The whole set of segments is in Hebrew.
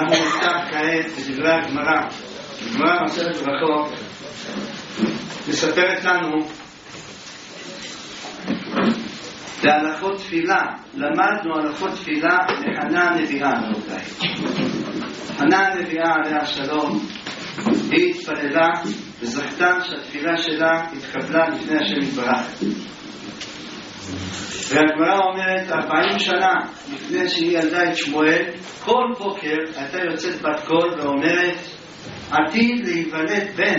אנחנו נפתח כעת בדברי הגמרא. הגמרא מסכת ברכות מספרת לנו בהלכות תפילה. למדנו הלכות תפילה לחנה הנביאה. חנה הנביאה עליה השלום, היא התפללה וזכתה שהתפילה שלה התקבלה לפני השם יתברך. והגמרא אומרת 40 שנה לפני שהיא ילדה את שמואל, כל בוקר הייתה יוצאת בת קול ואומרת עתיד להיוולד בן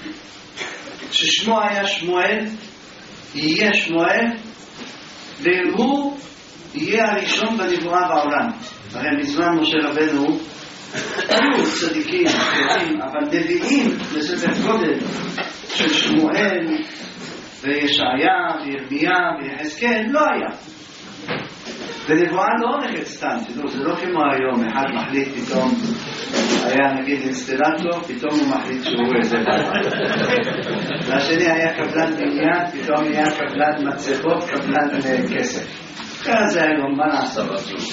ששמו היה שמואל, יהיה שמואל, והוא יהיה הראשון בנבואה בעולם. הרי מזמן משה רבנו היו צדיקים אחרים, אבל נביאים בסדר גודל של שמואל וישעיה וירמיה ויחזקאל לא היה. ונבואה לא הולכת סתם, תדעו, זה לא כמו היום, אחד מחליט פתאום, היה נגיד אינסטלטור, פתאום הוא מחליט שהוא איזה דבר. והשני היה קבלן בניין, פתאום היה קבלן מצבות, קבלן כסף. זה היום, מה לעשות?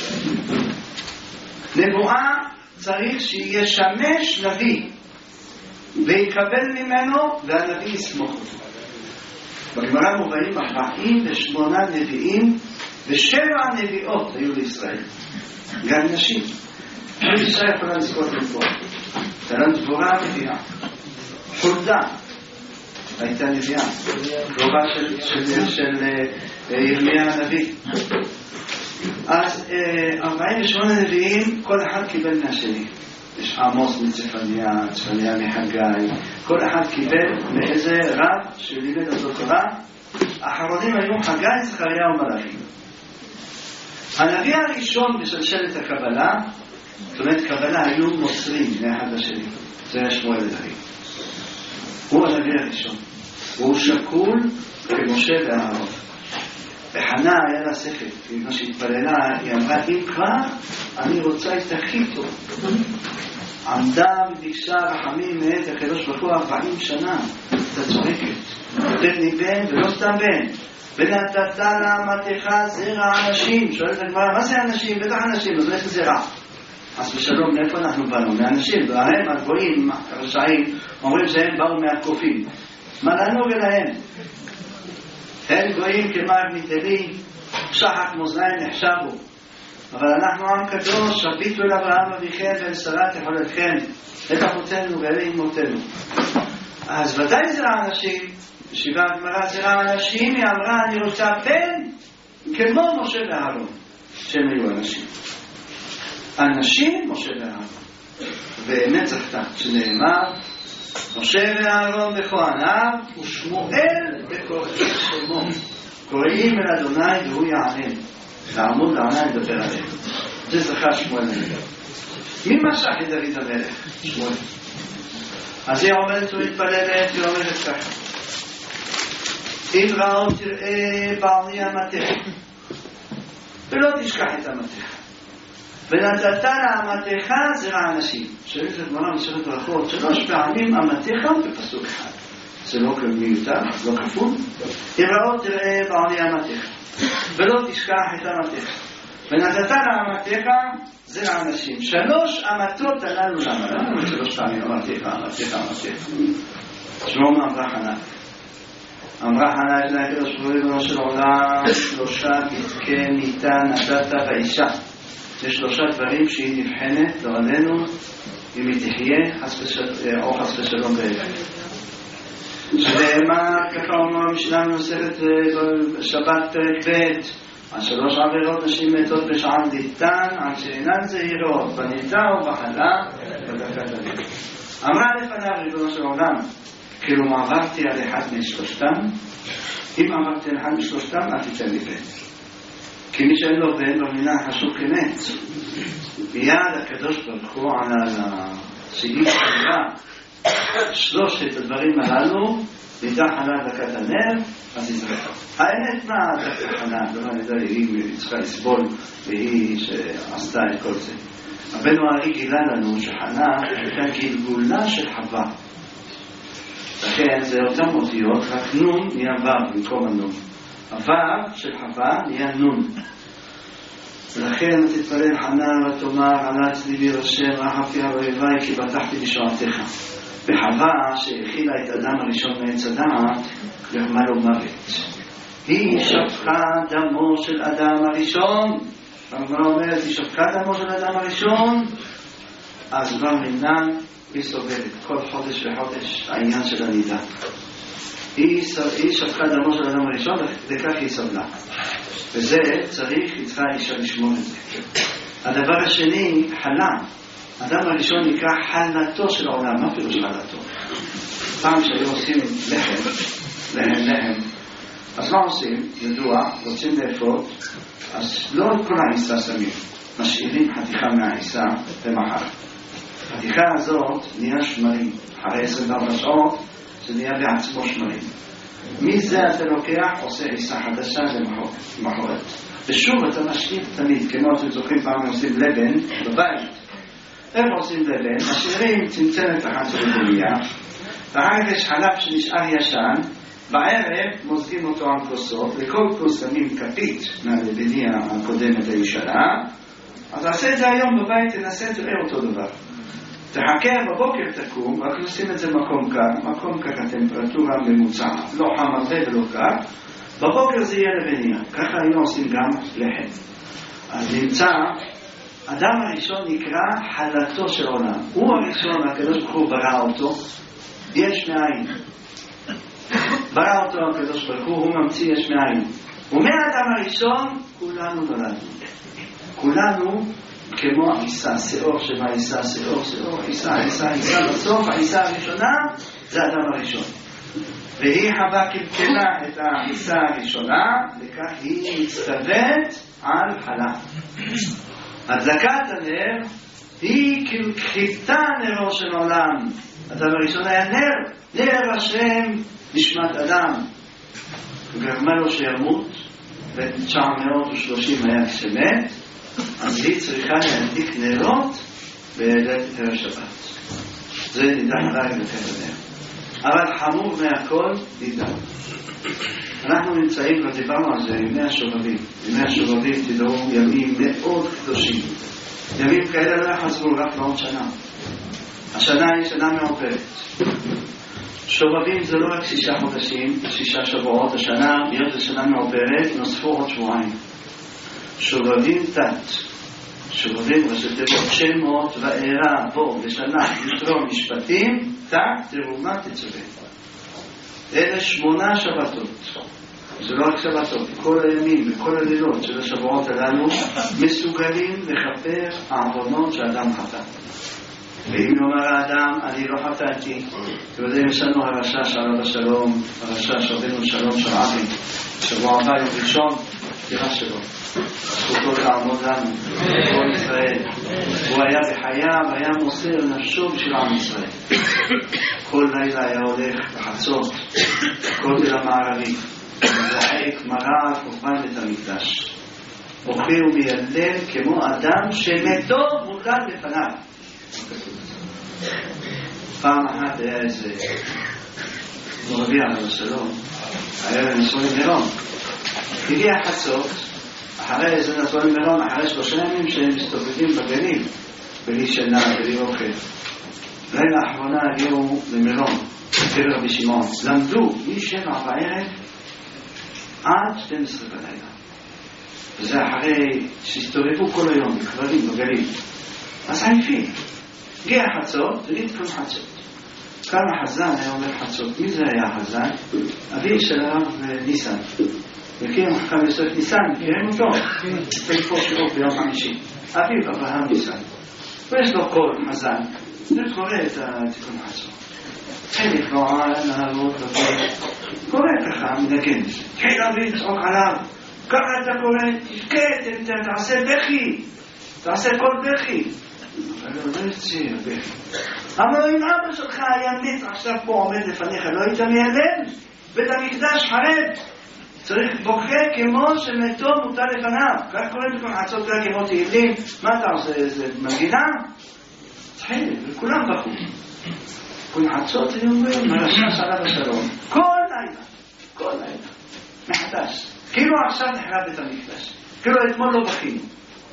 נבואה צריך שישמש נביא ויקבל ממנו והנביא יסמוך אותו. בגמרא מובאים 48 נביאים ו7 נביאות היו לישראל, גם נשים. אישה יכולה לזכות לנבואה. תלן דבורה נביאה, חולדה הייתה נביאה, קרובה של ירמיה הנביא. אז 48 נביאים, כל אחד קיבל מהשני. יש עמוס מצפניה, צפניה מחגי, כל אחד קיבל מאיזה רב שלימד אותו תורה. האחרונים היו חגי, זכריה ומלאכי. הנביא הראשון בשלשלת הקבלה, זאת אומרת קבלה, היו מוסרים מאחד לשני, זה היה שמואל הנביא. הוא הנביא הראשון, והוא שקול כמשה ואהרון. וחנה היה לה ספק, מה שהתפללה, היא אמרה, אם כבר, אני רוצה את הכי טוב. עמדה וביקשה רחמים מאת הקדוש ברוך הוא 40 שנה, אתה צועקת, נותן לי בן ולא סתם בן. ונתת לאמתך זרע אנשים. שואלת הגמרא, מה זה אנשים? בטח אנשים, אז יש זרע. אז בשלום, מאיפה אנחנו באנו? מאנשים, והם הגויים, הרשעים, אומרים שהם באו מהקופים. מה לנו ולהם? הם גויים כמר ניטלי, שחק מוזניים נחשבו. אבל אנחנו עם קדוש, שביתו אל אברהם אביכם ואל שרה תחולתכם, את אחותינו ואלה אמותינו. אז ודאי זרע אנשים, ישיבה הגמרא זרע אנשים, היא אמרה אני רוצה בן כמו משה ואהרון, שהם היו אנשים. אנשים משה ואהרון. באמת זכתה, שנאמר משה ואהרון בכהניו ושמואל בכהן שמו. קוראים אל אדוני והוא יענה. לעמוד לענה לדבר עליהם. זה זכה שמואל הנביא. מי משך את דוד המלך? שמואל. אז היא עומדת ומתפללת, היא אומרת ככה. אם ראות תראה בעלי המתך ולא תשכח את המתך ונתת לאמתך זרע אנשים. שואלת הגמרא מסכת ברכות 3 פעמים אמתך בפסוק אחד. זה לא מיותר, לא כפול. אם ראות תראה בעלי המתך ולא תשכח את אמתך ונתת לאמתך זרע אנשים. 3 אמתות הללו למה? 3 פעמים אמתך. שמו אמרה חנה. אמרה חנה את הקדוש ברוך הוא ריבונו של עולם 3 פתקי ניתן נתת באישה. יש 3 דברים שהיא נבחנת לא עלינו אם היא תחיה או חס ושלום באלף. שנאמר ככה אומר המשנה במסכת שבת פרק ב' על 3 עבירות נשים מתות בשען דיתן על שאינן זהירות בנידה ובחלה ובדקת הלב. אמרה לפניו ריבונו של עולם כאילו עברתי על אחד משלושתם, אם עברתי על אחד משלושתם אל תיתן לי בן, כי מי שאין לו בן במינה חשוב כמת. מיד הקדוש ברוך הוא על הסעיף שלה 3 הדברים הללו ניתח עליו דקת הנר, אז יזרח. האמת מה דקת חנה, לא נדע היא צריכה לסבול והיא שעשתה את כל זה. רבנו הארי גילה לנו שחנה הייתה גלגולה של חווה, לכן זה אותם אותיות, רק נון נהיה וו במקום הנון. הוו של חווה נהיה נון. ולכן תתפלל חנה ותאמר עלת ליבי השם רחמתי על אויביי כי בטחתי בשועתך. בחווה שהכילה את אדם הראשון מעץ הדעת גרמה לו מוות. היא שפכה דמו של אדם הראשון. והגמרא אומרת היא שפכה דמו של אדם הראשון, אז כבר מינן היא סובלת כל חודש וחודש העניין של הנידה. היא שפכה דמו של אדם הראשון וכך היא סבלה, וזה צריך, היא צריכה אישה לשמור את זה. הדבר השני, חלה. אדם הראשון נקרא חלתו של העולם. מה פירוש חלתו? פעם שהיו עושים לחם, אז מה עושים? ידוע, רוצים לאפות, אז לא כל העיסה שמים, משאירים חתיכה מהעיסה ומחר. החתיכה הזאת נהיה שמרים, אחרי 24 שעות זה נהיה בעצמו שמרים. מזה אתה לוקח, עושה עיסה חדשה למחרת, ושוב אתה משאיר תמיד, כמו אתם זוכרים פעם עושים לבן בבית. איך עושים לבן? משאירים צמצמת אחת של גוליה, ואחר יש חלב שנשאר ישן, בערב מוזגים אותו על כוסות, לכל כוס שמים כפית מהלבניה הקודמת הישנה. אז תעשה את זה היום בבית, תנסה, תראה אותו דבר. תחכה, בבוקר תקום, רק נשים את זה מקום כך הטמפרטורה ממוצעת, לא חם הרבה ולא קר. בבוקר זה יהיה לבניה, ככה היינו עושים גם לחם. אז נמצא, אדם הראשון נקרא חלתו של עולם. הוא הראשון, הקדוש ברוך הוא ברא אותו, יש מאין. ברא אותו הקדוש ברוך הוא ממציא יש מאין. ומהאדם הראשון כולנו נולדנו. כולנו כמו עיסה, שאור שמה עיסה, שאור, עיסה, בסוף העיסה הראשונה זה האדם הראשון. והיא חווה קלקלה את העיסה הראשונה, וכך היא מצטוות על חלה. הדלקת הנר היא כחיתה נרו של עולם. האדם הראשון היה נר השם נשמת אדם. גרמה לו שימות, ב-930 היה כשמת, אז היא צריכה להדליק נרות בערב שבת. זה נידח רק לכך. אבל חמור מהכל נידח. אנחנו נמצאים ודיברנו על זה ימי השובבים. ימי השובבים תדעו ימים מאוד קדושים. ימים כאלה לא יחזרו רק לעוד שנה. השנה היא שנה מעוברת. שובבים זה לא רק 6 חודשים, 6 שבועות השנה, להיות לשנה מעוברת, נוספו עוד שבועיים. שובבים תת, שובבים ראשי תיבות שמות ואירה בו בשנה יתרו משפטים, תת תרומה תצווה. אלה 8 שבתות. זה לא רק שבתות, כל הימים וכל הלילות של השבועות הללו מסוגלים לכפר העוונות שאדם חטא. ואם יאמר האדם, אני לא חטאתי, ויודעים יש לנו הרשע שעליו השלום, הרשע שרבנו שלום של עבי, שבוע הבא יום ראשון, תראה שלו, זכותו לעמוד לנו, כל ישראל. הוא היה בחייו, היה מוסר נפשו בשביל עם ישראל. כל לילה היה הולך בחצות, כותל המערבי, וזעק מראה חורבן בית המקדש. בוכה ומיילל כמו אדם שמתו מוטל בפניו. פעם אחת היה איזה רבי עליו השלום, היה לנסוע למירון. הגיע חצות, אחרי איזה נסוע למירון, אחרי 3 ימים שהם מסתובבים בגליל, בלי שינה, בלי אוכל. לילה האחרונה הגיעו למירון, קבר רבי שמעון. למדו מ7 בערב עד 12 בלילה. וזה אחרי שהסתובבו כל היום בקברים בגליל. אז עייפים. הגיע חצות, תגיד כאן חצות. כמה חזן היה אומר חצות. מי זה היה חזן? אבי של הרב ניסן. מכירים מחכם יוסף ניסן, מכירים אותו? תלפו שירות ביום 5. אביו אברהם ניסן. ויש לו קול חזן. זה קורא את תיקון חצות. חלק נוער, נהרות, קורא ככה, מנגן. כן אבי, צעוק עליו. ככה אתה קורא, תשקט, תעשה בכי. תעשה קול בכי. אבל לא יציר בכי. אבל אם אבא שלך היה מת עכשיו פה עומד לפניך, לא היית מיילד? בית המקדש חרד. צריך בוכה כמו שמתו מוטל לפניו. כך קוראים לכם חצות כאלה כמו תהילים. מה אתה עושה? איזה מנגינה? חלק, וכולם בחו. כל חצות אני אומר, מרשע עליו השלום. כל לילה. מחדש. כאילו עכשיו נחרב בית המקדש. כאילו אתמול לא בכינו.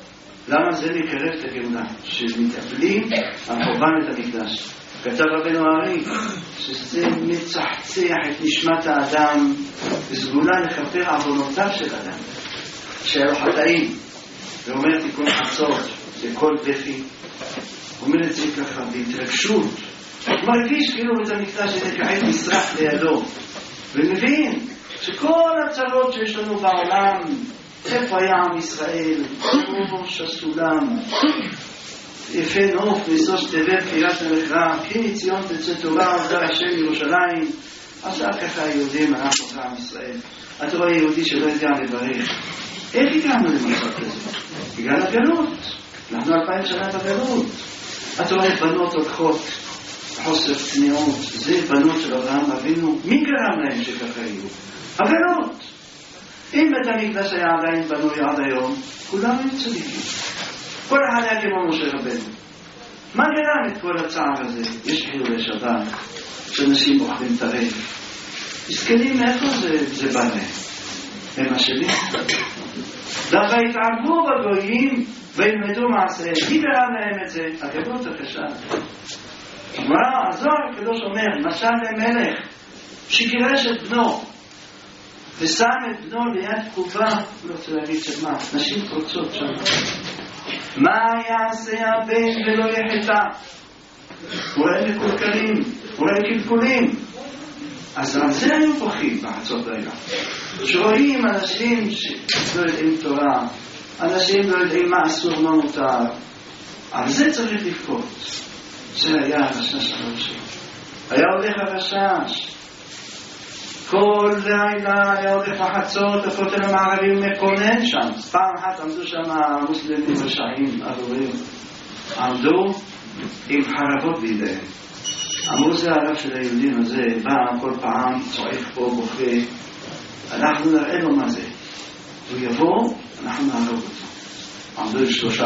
למה זה מקרב את הגאולה? שמתאבלים על חורבן את המקדש. כתב רבנו הארי שזה מצחצח את נשמת האדם וסגולה לכפר עוונותיו של אדם שהיה לו חטאים. ואומר תיקון חצות זה כל בכי, אומר את זה ככה בהתרגשות, מרגיש כאילו בית המקדש הזה כעת נשרף לידו ומבין שכל הצרות שיש לנו בעולם, איפה היה עם ישראל, ראש הסולם, יפה נוף, ניסוש תבל קריאת מלך כי ציון תצא טובה, עוזר השם ירושלים. עכשיו ככה היהודים, אנחנו כעם ישראל. אתה רואה יהודי שלא יודע לברך. איך הגענו למצב כזה? בגלל הגלות. אנחנו 2000 שנה בגלות. אתה רואה בנות הולכות חוסר צניעות, זה בנות של אברהם אבינו. מי גרם להם שככה יהיו? הגלות. אם בית המקדש היה עדיין בנוי עד היום, כולם היו צדיקים. כל אחד היה כמו משה רבנו. מה גרם את כל הצער הזה? יש חילולי שבת, שאנשים אוכלים טרף. מסכנים, מאיפה זה בא להם? הם אשמים. והתערבו בגויים וילמדו מעשיהם. מי גרם להם את זה? הגלות הקשה. הזוהר הקדוש אומר, משל למלך שגירש את בנו ושם את בנו ליד קובה, לא רוצה להגיד שמה, נשים קוצות שם. מה יעשה הבן ולא יחטא? אולי מקולקלים, אולי קלקולים. אז על זה היו בוכים בחצות לילה. שרואים אנשים שלא יודעים תורה, אנשים לא יודעים מה אסור מה מותר. על זה צריך לבכות. זה היה הרשש הראשון. היה הולך הרשש. כל לילה היה הולך לחצות, הכותל המערבי מקונן שם. פעם אחת עמדו שם המוסלמים רשעים, ארורים. עמדו עם חרבות בידיהם. אמרו זה הרב של היהודים הזה, בא כל פעם, צועק פה, בוכה. אנחנו נראה לו מה זה. הוא יבוא, אנחנו נהרוג אותו. עמדו עם 3-4,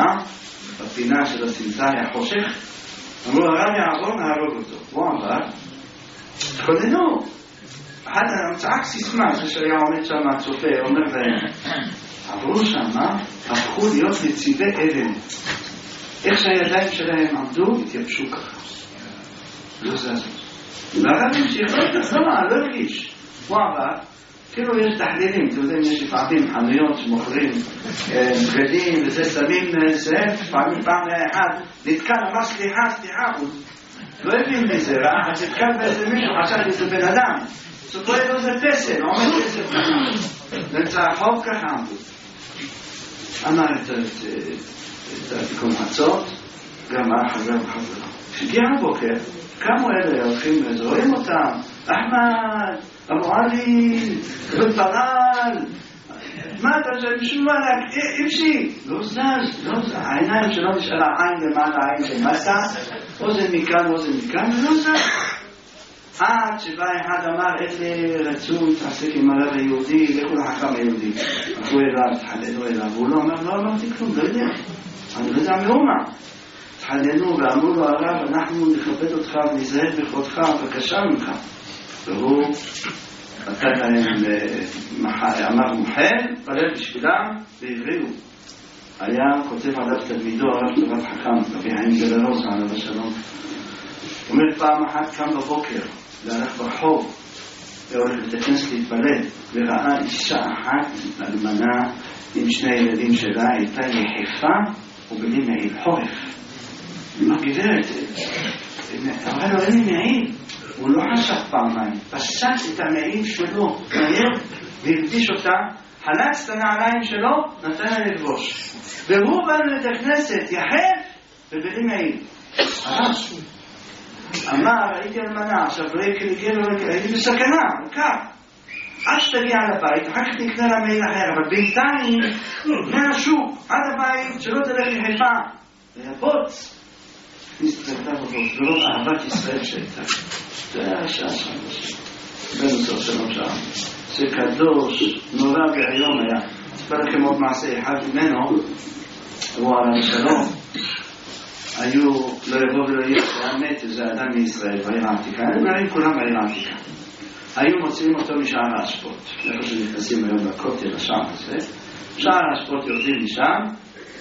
בפינה של הסמטה היה חושך. אמרו, הרב יעבור, נהרוג אותו. הוא עבר. תכוננו. אחד צעק סיסמה, זה שהיה עומד שם הצופה, אומר להם, עברו שם, הפכו להיות נציבי אבן. איך שהידיים שלהם עמדו, התייבשו ככה. לא זזו. והרב המשיך, לא הרגיש. הוא עבר, כאילו יש תחלילים, אתם יודעים, יש לפעמים חנויות שמוכרים בגדים וזה שמים סעף, פעם אחד, נתקל, אמר סליחה, הוא לא הבין מזה, ראה, אז נתקל באיזה מישהו, חשב שזה בן אדם. זאת אומרת לו זה פסל, עומד פסל ככה. באמצע החוק ככה עמדו. אמר את התיקון חצות, גם חזר וחזרה. כשהגיע הבוקר, קמו אלה הולכים וזורים אותם, אחמד, אבו עלי, פרל, מה אתה חושב? בשביל מה איפשי? לא זז. העיניים שלו נשאלה עין למעלה, עין למטה, אוזן מכאן, ולא זז. עד שבא אחד אמר, אלה רצו להתעסק עם הרב היהודי, לכו לחכם היהודי. הלכו אליו, תחלנו אליו, והוא לא אמר, לא אמרתי כלום, לא יודע. אני לא יודע מאומה. תחלנו ואמרו לו, הרב, אנחנו נכבד אותך ונזהר בכבודך, בבקשה ממך. והוא נתן להם, אמר מוחל, פלל בשבילם, והבריאו. היה כותב עליו תלמידו, הרב טובת חכם, רבי חיים גלרוז, עליו השלום. אומר פעם אחת קם בבוקר, והלך ברחוב, והולך לתכנס להתפלל, וראה אישה אחת, אלמנה, עם 2 ילדים שלה, הייתה יחפה, ובלי מעיל, חורף. אמר גברת, אמרה לו, אין לי מעיל. הוא לא חשב פעמיים, פשט את המעיל שלו, מהר, והרגיש אותה, חלץ את הנעליים שלו, נתן לה לבוש. והוא בא לתכנסת, יחף, ובלי מעיל. אמר, הייתי אלמנה, עכשיו הייתי בסכנה, קר. עד שתגיע לבית, אחר כך נקנה לה מעיל אחר, אבל בינתיים, מהשוק, עד הבית, שלא תלך לחיפה. והבוץ, נסתכלתה בבוץ, ולא אהבת ישראל שהייתה. זה היה השעה שם, בן עשר שלום שעה. זה קדוש, נורא והיום היה. אספר לכם עוד מעשה, אחד ממנו, הוא על השלום. היו לא יבוא ולא יהיה באמת איזה אדם מישראל בעיר העתיקה, הם נראים כולם בעיר העתיקה. היו מוצאים אותו משער האשפות, איפה שנכנסים היום בכותל השער הזה, שער האשפות יורדים משם,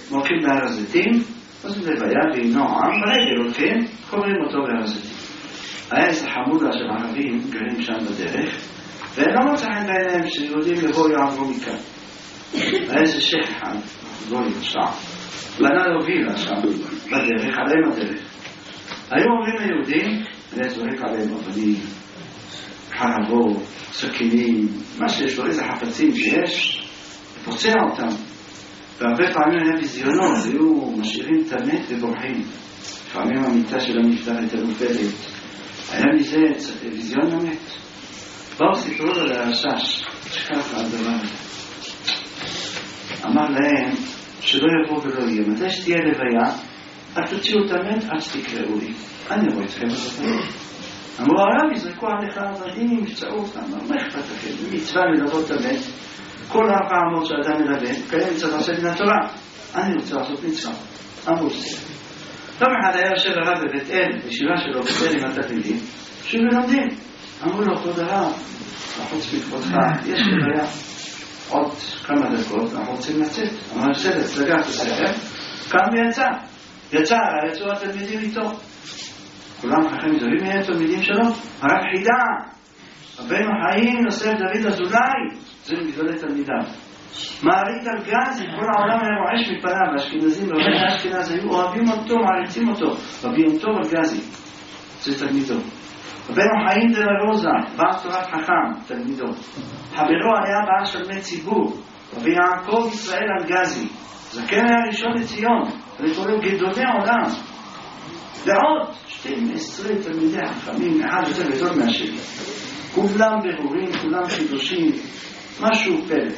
הולכים בהר הזיתים, עושים לוויה ועם נועם, ברגל הולכים, קוברים אותו בהר הזיתים. היה איזה חמודה של ערבים גרים שם בדרך, והם לא מצא חן בעיניהם שיהודים לבוא יעברו מכאן. היה איזה שייח אחד, לא ירשע, בנה לו וילה שם בדרך, עליהם הדרך. היו אומרים ליהודים, אני זורק עליהם אבנים, חרבות, סכינים, מה שיש לו, איזה חפצים שיש, פוצע אותם. והרבה פעמים היה ביזיונות, היו משאירים את המת ובורחים. לפעמים המיטה של המפתח הייתה נופלת. היה מזה ביזיון המת. באו סיפרו לו לרשש, שככה הדבר הזה. אמר להם שלא יבוא ולא יהיה. מתי שתהיה לוויה, רק תוציאו את המת עד שתקראו לי. אני רואה אתכם בזמן. אמרו הרב, יזרקו עליך עבדים, יפצעו אותם. מה אכפת לכם? מצווה ללוות את המת. כל 400 שאדם מלווה, כאלה מצווה לעשות מן התורה. אני רוצה לעשות מצווה. אמרו שזה. פעם אחד היה יושב הרב בבית אל, בישיבה שלו, בית אל עם התלמידים, שוב ולומדים. אמרו לו, כבוד הרב, חוץ מכבודך, יש לוויה. עוד כמה דקות, אנחנו רוצים לצאת. אמר, בסדר, סגר את הספר, קם ויצא. יצאו התלמידים איתו. כולם חכמים זולים מהם תלמידים שלו. הרב חידה, רבנו חיים יוסף דוד אזולאי, זה מגדולי תלמידיו. מערית על גזי, כל העולם היה רועש מפניו, האשכנזים רבי האשכנז היו אוהבים אותו, מעריצים אותו. רבי יום טוב על גזי, זה תלמידו. רבנו חיים דלה רוזה, בעל תורת חכם, תלמידו. חברו היה בעל שלמי ציבור, רבי יעקב ישראל על גזי, זקן היה ראשון לציון, וקוראים גדולי העולם. ועוד 12 תלמידי חכמים, אחד יותר גדול מהשני. כולם ברורים, כולם חידושים, משהו פלא.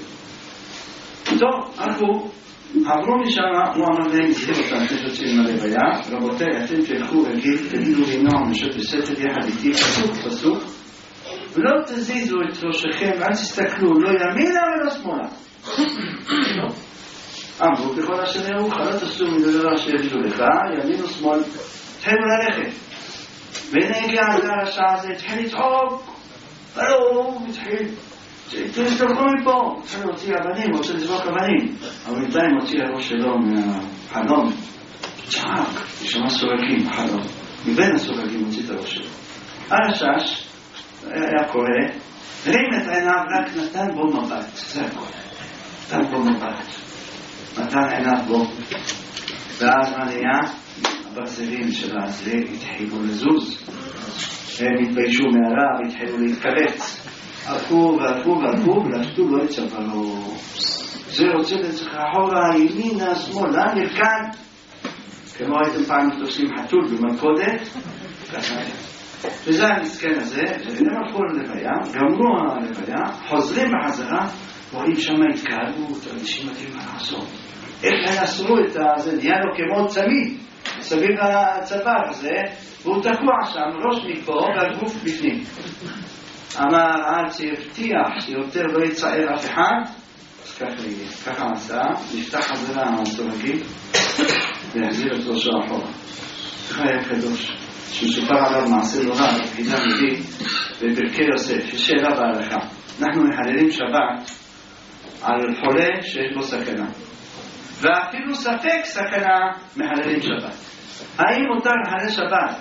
טוב, עברו משם, הוא אמר להם, זכיר אותם, תשוצאים ללוויה, רבותיי, אתם תלכו רגיל, תגידו לי נועם, נשות בסתר יחד איתי, פסוק, ולא תזיזו את ראשכם, אל תסתכלו, לא ימינה ולא שמאלה. אמרו, ככל אשר יראוך, לא תעשו מדבר אשר יגידו לך, ימין ושמאל, תחלו ללכת. והנה הגיע השעה הזה, התחיל לצחוק, הלו, התחיל, תלכו מפה, התחיל להוציא אבנים, רוצה לזרוק אבנים, אבל בינתיים הוציא הראש שלו מהחלום, צחק, ושמע סורגים בחלום, מבין הסורגים הוציא את הראש שלו. הרשש היה קורא, רים את עיניו, רק נתן בו מבט, זה הכל, נתן בו מבט, נתן עיניו בו, ואז מה נהיה? הברזלים של הזה התחילו לזוז, הם התביישו מעליו, התחילו להתקבץ, הלכו ולפתו לא לצפרו, זה רוצה לצריך אחורה, ימינה, שמאלה, נרקד, כמו הייתם פעם תופסים חתול במלכודת, ככה היה. וזה המסכן הזה, הם הלכו ללוויה, גמרו הלוויה, חוזרים בחזרה, רואים שם התקהלות, אנשים מתאים מה לעשות. איך ינסרו את זה, נהיה לו כמו צמיד, סביב הצוואר הזה, והוא תקוע שם, ראש מפה והגוף בפנים. אמר, עד שיבטיח שיותר לא יצער אף אחד, אז ככה עשה, נפתח חזרה הסורגים, והחזיר את ראשו אחורה. ככה היה קדוש, שמסופר עליו מעשה נורא, חידה מביא, בפרקי יוסף, יש שאלה בהלכה. אנחנו מחללים שבת על חולה שיש בו סכנה. ואפילו ספק סכנה מחללים שבת. האם מותר לחלל שבת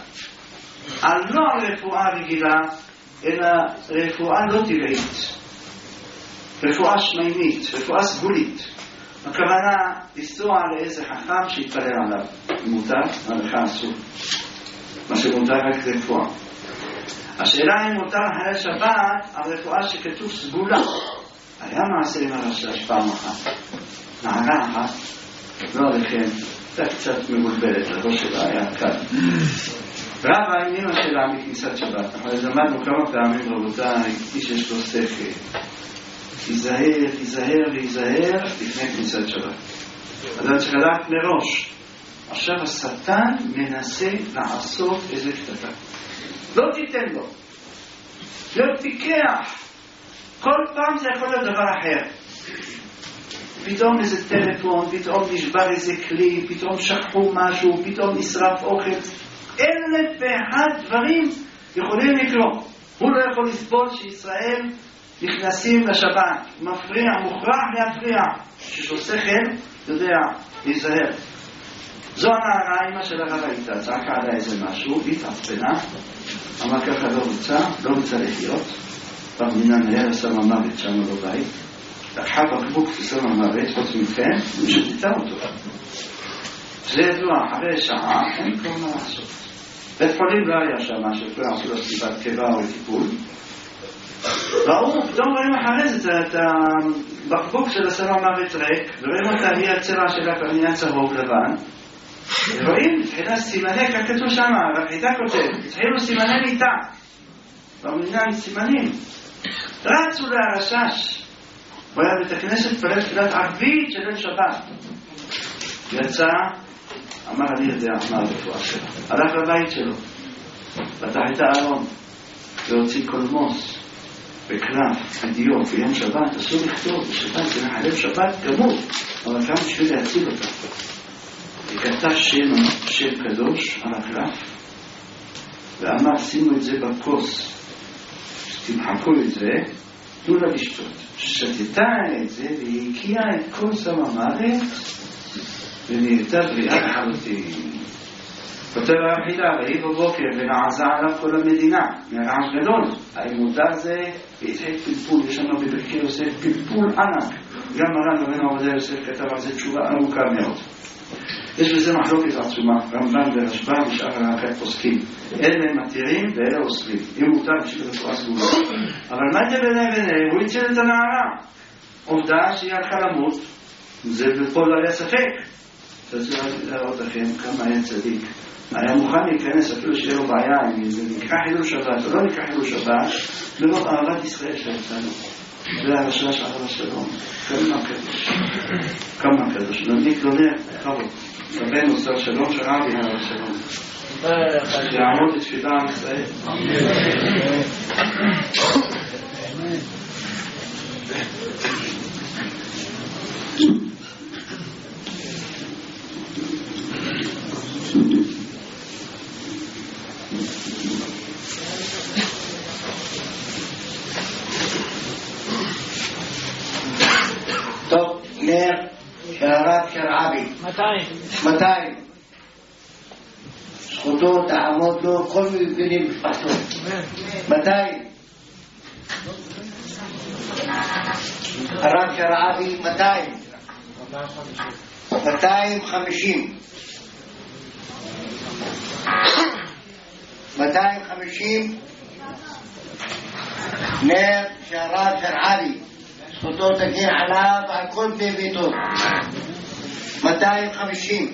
על לא על רפואה רגילה, אלא רפואה לא טבעית, רפואה שמימית, רפואה סגולית? הכוונה לנסוע לאיזה חכם שיתפלל עליו. מותר, הלכה אסור. מה שמותר רק רפואה. השאלה אם מותר לחלל שבת על רפואה שכתוב סגולה. היה מעשה עם הרשש פעם אחת. נערה אחת, לא עליכם, הייתה קצת מבולבלת, לראש שלה היה קל. רבה עם אמא שלה מכניסת שבת, אבל למדנו כמה פעמים, רבותיי, איש יש לו שכל. תיזהר לפני כניסת שבת. אז אני צריך לדעת מראש, עכשיו השטן מנסה לעשות איזה קטטה. לא תיתן לו, לא תיקח. כל פעם זה יכול להיות דבר אחר. פתאום איזה טלפון, פתאום נשבר איזה כלי, פתאום שכחו משהו, פתאום נשרף אוכל. 1,001 דברים יכולים לקרות. הוא לא יכול לסבול שישראל נכנסים לשבת. מפריע, מוכרח להפריע. שיש לו שכל, יודע, להיזהר. זו הנערה, אמא של הרב הייתה, צעקה עליה איזה משהו, היא התעצבנה, אמר ככה לא רוצה לחיות, במינן היה לסם המוות שם בבית, לקחה בקבוק לסם המוות, חוץ מכן, ושתיתה אותו. זה ידוע, אחרי שעה, אין כל מה לעשות. בית חולים לא היה שם, שכולם עשו לו סיבת קבע או טיפול. ראו, פתאום רואים אחרי זה את הבקבוק של הסם המוות ריק, ורואים אותה, היא הצבע שלה כבר נהיה צהוב לבן, רואים, התחילה סימני, כך כתוב שם, והחידה כותב, התחילו סימני מיטה, במינן סימנים, רצו להרשש, הוא היה בית הכנסת פרק תפילת ערבית של ליל שבת, יצא, אמר אני יודע מה הרפואה שלו, הלך לבית שלו, פתח את הארון, והוציא קולמוס, בקלף, עדיו, ביום שבת, אסור לכתוב, בשבת זה מחלב שבת גמור, אבל גם בשביל להציל אותה. וכתב שם קדוש על הקלף ואמר שימו את זה בכוס, תמחקו את זה, תנו לה לשתות. שתתה את זה והיא הקיעה את כל סם המוות ונהייתה בריאה לחלוטין. כותב הרחידה, והיא בבוקר ונעזה עליו כל המדינה מהרעש גדול. האם מודע זה והתחיל פלפול, יש לנו בברכי יוסף פלפול ענק, גם מרן רבנו עובדיה יוסף כתב על זה תשובה ארוכה מאוד. יש בזה מחלוקת עצומה, רמב"ן ורשב"א ושאר האחר פוסקים. אלה מתירים ואלה אוסרים. אם מותר בשביל רפואה סגורה. אבל מה זה ביניהם? הוא הציל את הנערה. עובדה שהיא הלכה למות, זה פה לא היה ספק. תרצו להראות לכם כמה היה צדיק. היה מוכן להיכנס אפילו שיהיה לו בעיה, אם זה נקרא חילול שבת או לא נקרא חילול שבת, לראות אהבת ישראל שהייתנו. זה הרשש על השלום. כמה קדוש. נדליק לונר, חרות. רבנו שר שלום שרבי על השלום. שיעמוד את תפילה עם ישראל. טוב, נר שהרב שרעבי 200 זכותו תעמוד לו כל מבני משפחתו 200 הרב שרעבי 200 250 נר שהרב שרעבי זכותו תגן עליו על כל בני ביתו 250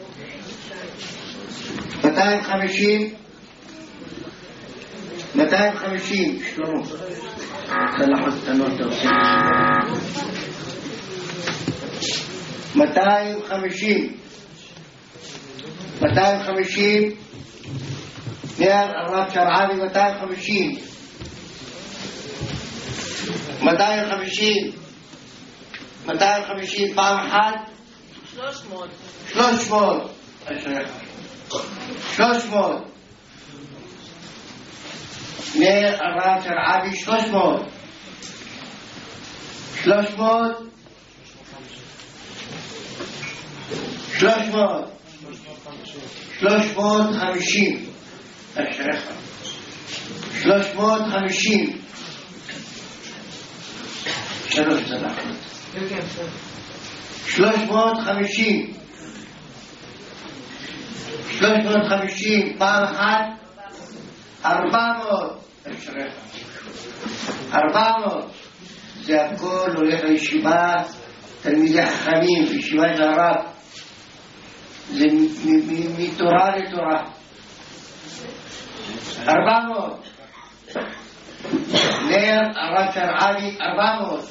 שלמה צלחות קטנות תעושים 250 נר הרב שרעבי 250 פעם אחת 300 נר הרב שרעבי 350 שלוש צלחות 350 פעם אחת 400 זה הכל הולך לישיבה תלמידי חכמים בישיבה של הרב זה מתורה לתורה 400 נר הרב שרעבי 400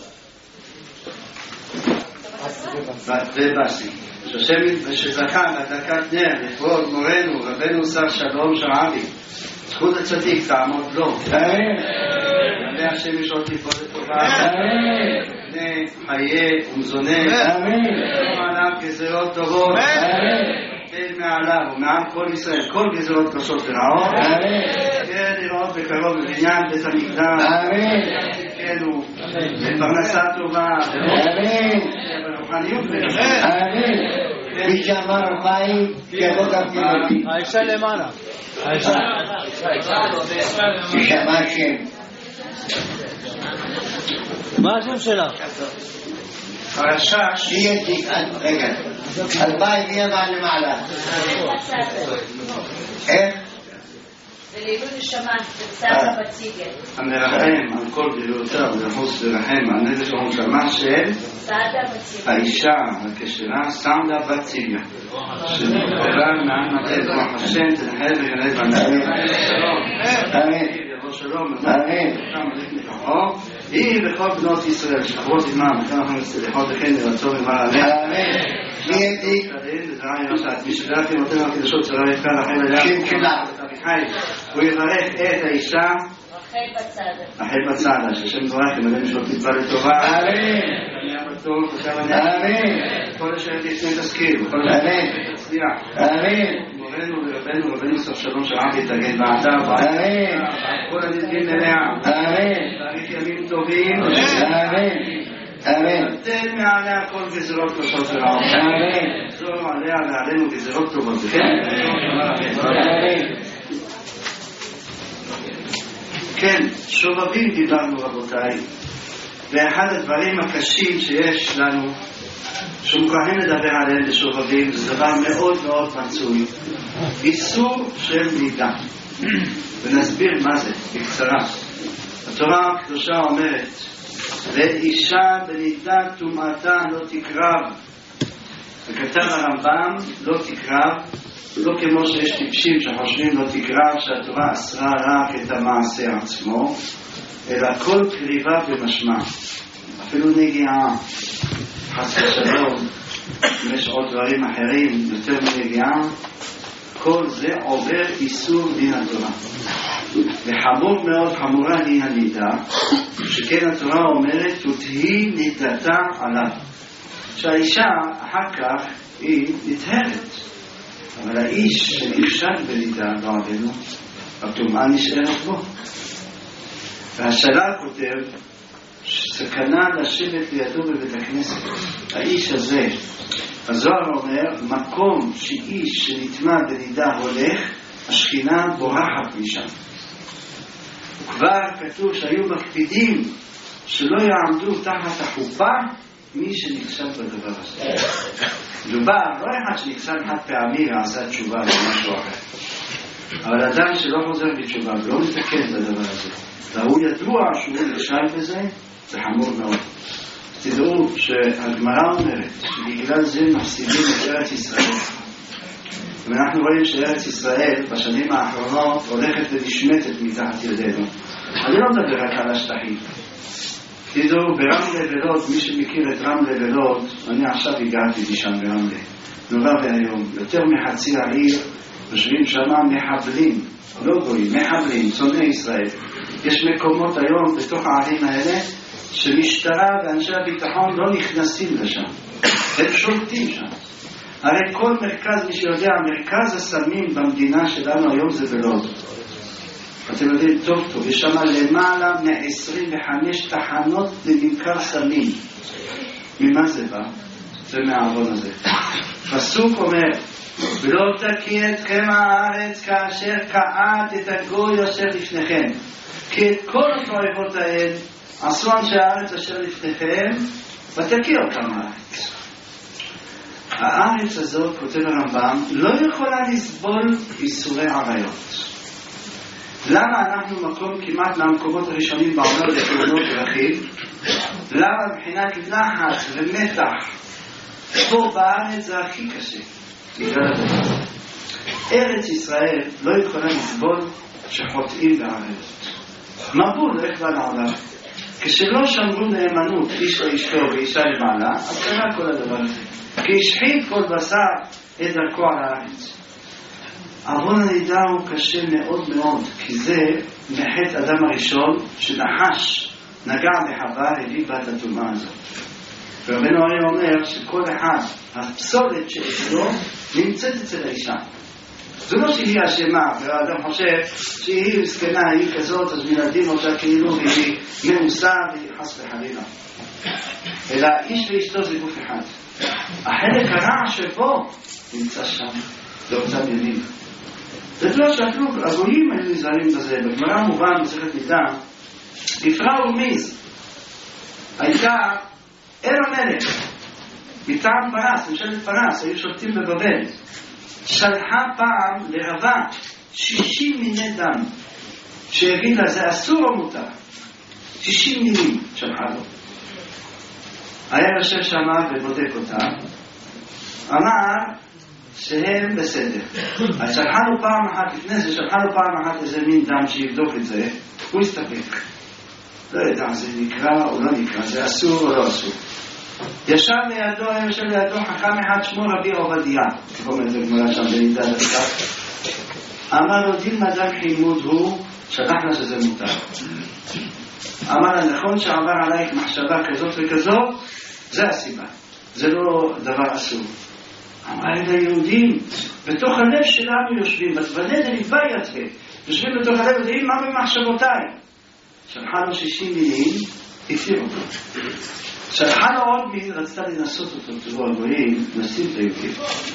ובאסי שזכה להדלקת נר לכבוד מורנו רבנו שר שלום שרעבי זכות הצדיק תעמוד לו יעלה השם ישעות לפעול לטובה בני חיי ומזונן מעליו גזרות טובות תל מעליו ומעל כל ישראל כל גזרות קשות ורעות כן לראות בקרוב בבניין בית המקדש תזכנו לפרנסה טובה ברוחניות כפי שאמר רפאי, יבוא גם כן. האישה למעלה. האישה. ששמע השם. מה השם שלה? הרשש. רגע. אלפיים יהיה למעלה. איך? ולעילוי נשמה, בצער בציגל. המרחם על כל גדולותיו ולחוץ לרחם על נפש ונשמה של האישה הכשרה סעדה בציגה שנקרא מעל מטה כוח השם תנחל וגנב בנאמין. אמן. שלום, אמן. היא וכל בנות ישראל שחוות עמם וכן אנחנו מצליחות וכן לרצון ומר עליהם. אמן. מי ידיק? מי שדעת ימותינו הקדושות שרה יפקע לכם אליה שם שלה. הוא יברך את האישה רחל בצדה שהשם ברך ימלא משלות תקווה לטובה. אמן. אמן. כל אשר תשנה תזכיר אמן. תצליח. אמן. מורנו ורבנו רבנו סוף שלום שרב יתגן בעדה אמן. כל הנדגים מלאה. אמן. תאריך ימים טובים. אמן. אמן. תן מעליה כל גזירות קשות ורעות. אמן. זו עליה ועלינו גזירות טובות. אמן. כן, שובבים דיברנו רבותיי, ואחד הדברים הקשים שיש לנו שמוכרחים לדבר עליהם בשובבים זה דבר מאוד מאוד מצוי, איסור של נידה. ונסביר מה זה בקצרה. התורה הקדושה אומרת ואישה בנידה טומאתה לא תקרב, וכתב הרמב"ם לא תקרב, לא כמו שיש טיפשים שחושבים לא תקרב שהתורה אסרה רק את המעשה עצמו, אלא כל קריבה במשמע, אפילו נגיעה חס ושלום, יש עוד דברים אחרים יותר מנגיעה, כל זה עובר איסור דין התורה. וחמור מאוד, חמורה היא הנידה, שכן התורה אומרת ותהי נידתה עליו, שהאישה אחר כך היא נטהרת, אבל האיש שנכשל בנידה בעדנו הטומאה נשארת בו. והשלל כותב סכנה לשבת לידו בבית הכנסת. האיש הזה, הזוהר אומר, מקום שאיש שנטמא בנידה הולך, השכינה בורחת משם. וכבר כתוב שהיו מקפידים שלא יעמדו תחת החופה מי שנכשל בדבר הזה. מדובר לא אחד שנכשל חד פעמי ועשה תשובה למשהו אחר, אבל אדם שלא חוזר בתשובה ולא מתקן בדבר הזה והוא ידוע שהוא נכשל בזה, זה חמור מאוד. תדעו שהגמרא אומרת שבגלל זה מפסידים את ארץ ישראל. ואנחנו רואים שארץ ישראל בשנים האחרונות הולכת ונשמטת מתחת ידינו. אני לא מדבר רק על השטחים. תדעו, ברמלה ולוד, מי שמכיר את רמלה ולוד, אני עכשיו הגעתי משם ברמלה, נורא והיום, יותר מחצי העיר יושבים שם מחבלים, לא גויים, מחבלים, שונאי ישראל. יש מקומות היום בתוך הערים האלה שמשטרה ואנשי הביטחון לא נכנסים לשם, הם שולטים שם. הרי כל מרכז, מי שיודע, מרכז הסמים במדינה שלנו היום זה בלוד. אתם יודעים טוב טוב, יש שם למעלה מ-25 תחנות לממכר סמים. ממה זה בא? זה מהעוון הזה. פסוק אומר ולא תקיא אתכם הארץ כאשר קעת את הגוי אשר לפניכם, כי את כל התועבות האל עשו אנשי הארץ אשר לפניכם ותקיא אותם הארץ. הארץ הזאת, כותב הרמב"ם, לא יכולה לסבול איסורי עריות. למה אנחנו מקום כמעט מהמקומות הראשונים בעולם לתאונות דרכים? למה מבחינת לחץ ומתח פה בארץ זה הכי קשה? בגלל הדבר. ארץ ישראל לא יכולה לסבול שחוטאים בעריות. מבול לא יקבע לעולם. כשלא שמרו נאמנות איש לאשתו ואישה למעלה, אז קרה כל הדבר הזה. כי השחית כל בשר את דרכו על הארץ. עוון הנידה הוא קשה מאוד מאוד, כי זה מחטא אדם הראשון שנחש נגע בחווה הביא בת הטומאה הזאת. ורבנו הרי אומר שכל אחד, הפסולת שאצלו נמצאת אצל האישה. זה לא שהיא אשמה, והאדם חושב שהיא מסכנה, היא כזאת, אז מלדים אותה כאילו היא מאוסה והיא חס וחלילה. אלא איש ואשתו זה גוף אחד. החלק הרע שבו נמצא שם, באוצם ימים. זה לא שאפילו הגויים היו נזהרים בזה, בגמרא מובן מסכת נידה, אפרה ומיז, הייתה אל המלך, מטעם פרס, ממשלת פרס, היו שולטים בבבל, שלחה פעם לרבה 60 מיני דם, שיגיד לה, זה אסור או מותר? 60 מינים שלחה לו. היה יושב שמה ובודק אותה, אמר שהם בסדר. אז שלחה לו פעם אחת לפני זה, שלחה לו פעם אחת איזה מין דם שיבדוק את זה, הוא הסתפק. לא ידע, זה נקרא או לא נקרא, זה אסור או לא אסור. ישב לידו חכם אחד שמו רבי עובדיה, כמו את זה גמרא שם בנידה דקה. אמר לו, דילמה דם חימוד הוא, שדחנה שזה מותר. אמר, נכון שעבר עלייך מחשבה כזאת וכזאת, זה הסיבה, זה לא דבר אסור. אמר, אלה יהודים, בתוך הלב שלנו יושבים, בנדל יתבע יתווה, יושבים בתוך הלב, יודעים מה במחשבותיי. שלחה לו 60 מילים, הפתיר אותו. שלחה לו עוד מין, רצתה לנסות אותו, תראו הגויים, נשים את היהודים.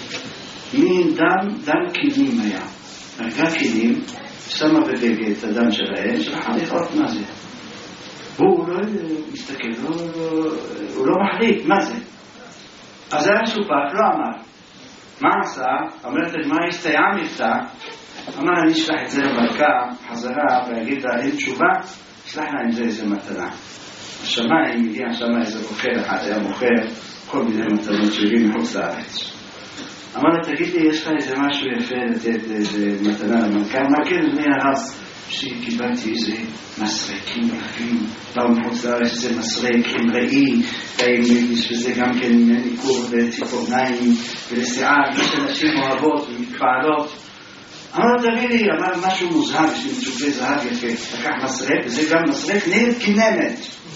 מין דם כלים היה. הרגה כלים, שמה בבגד את הדם שלהם, שלחה לראות מה זה. הוא לא מסתכל, הוא לא מחליט, מה זה? אז היה מסופק, לא אמר. מה עשה? אומרת, מה הסתייע מבטא? אמר, אני אשלח את זה למלכה, חזרה, ויגיד לה, אין תשובה, אשלח לה עם זה איזה מתנה. השמיים, הגיע שמה איזה מוכר אחד, היה מוכר כל מיני מתנות שהביא מחוץ לארץ. אמר לה, תגיד לי, יש לך איזה משהו יפה לתת איזה מתנה למלכה? מה כן, בני הרב, שקיבלתי איזה מסרקים יפים, באו מחוץ לארץ איזה מסרק עם ראי, וזה גם כן ניקור לציפורניים ולשיער, יש אנשים אוהבות ומתפעלות. אמר לו, תביא לי, אמר משהו מוזהב, יש לי מצ'ובי זהב יפה, לקח מסרק, וזה גם מסרק נגד כנמת.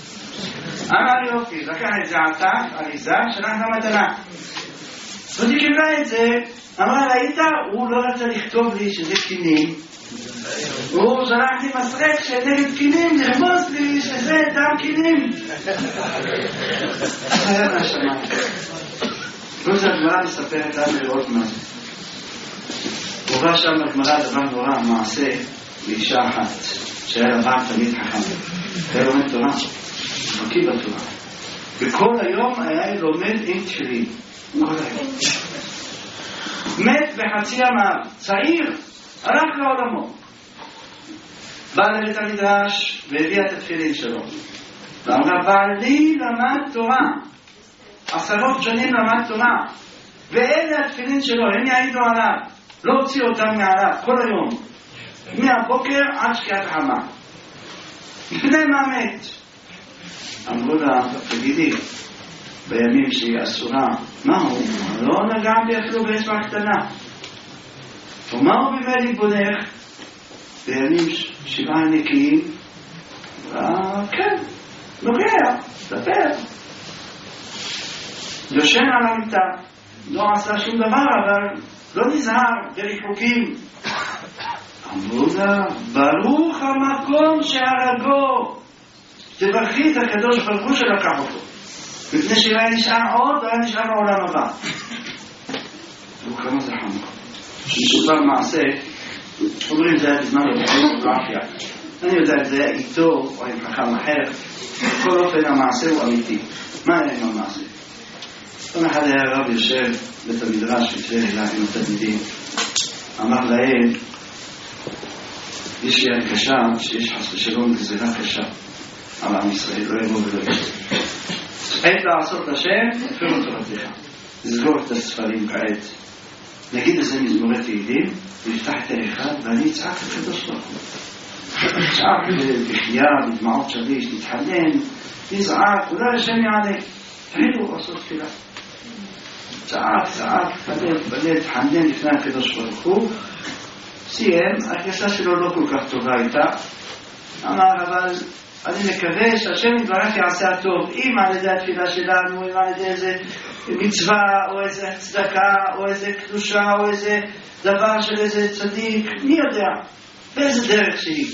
אמר יופי, לקח את זה עטף, אריזה, שלח למתנה. ואני קיבלה את זה, אמר, ראית, הוא לא רצה לכתוב לי שזה כינים, הוא זרח לי מסרק שנגד כינים, לרמוז לי שזה דם כינים. היה מהשמיים. וזה הגמרא מספרת עד לראות מה זה. הובא שם הגמרא דבר נורא, מעשה לאישה אחת, שהיה לה בעל תמיד חכם. היה לומד תורה, בקיא בתורה. וכל היום היה לומד עם תפילין. כל היום. מת בחצי ימיו, צעיר, הלך לעולמו. בא לבית המדרש והביא את התפילין שלו. ואמרה, בעלי למד תורה. 10 שנים למד תורה. ואלה התפילין שלו, הם יעידו עליו. לא הוציא אותם מעליו כל היום. מהבוקר עד שקיעת החמה. לפני מה מת? אמרו לה, תגידי, בימים שהיא אסורה, מה הוא? לא נגעתי אפילו באצבע קטנה. ומה הוא באמת להתבונך? בימים 7 נקיים, כן, נוגע, ספר. יושן על המיטה, לא עשה שום דבר, אבל לא נזהר ברחוקים. אמרו לה, ברוך המקום שהרגו, תברכי את הקדוש ברוך הוא שלקח אותו, מפני שהיה נשאר עוד, היה נשאר בעולם הבא. תראו כמה זה חמור. כשמסופר מעשה, אומרים זה היה בזמן בפרופגרפיה. אני יודע את זה היה איתו או עם חכם אחר. בכל אופן המעשה הוא אמיתי. מה היה עם המעשה? פעם אחד היה הרב יושב בית המדרש וטבריה עם התלמידים. אמר להם, יש לי הרגשה שיש חס ושלום גזירה קשה על עם ישראל, לא יבוא ולא יבוא. עת לעשות לשם, אפילו תורתך. לסגור את הספרים כעת. נגיד איזה מזמורי תהילים, נפתח את האחד ואני אצעק לקדוש ברוך הוא. אצעק בחייה, בדמעות שביש, נתחנן, נזעק, אולי השם יעלה. תחילו לעשות תפילה. צעק, פלל, תחנן לפני הקדוש ברוך הוא. סיים, הכניסה שלו לא כל כך טובה הייתה. אמר, אבל אני מקווה שהשם יתברך יעשה הטוב, אם על ידי התפילה שלנו, אם על ידי איזה מצווה, או איזה צדקה, או איזה קדושה, או איזה דבר של איזה צדיק, מי יודע, באיזה דרך שהיא.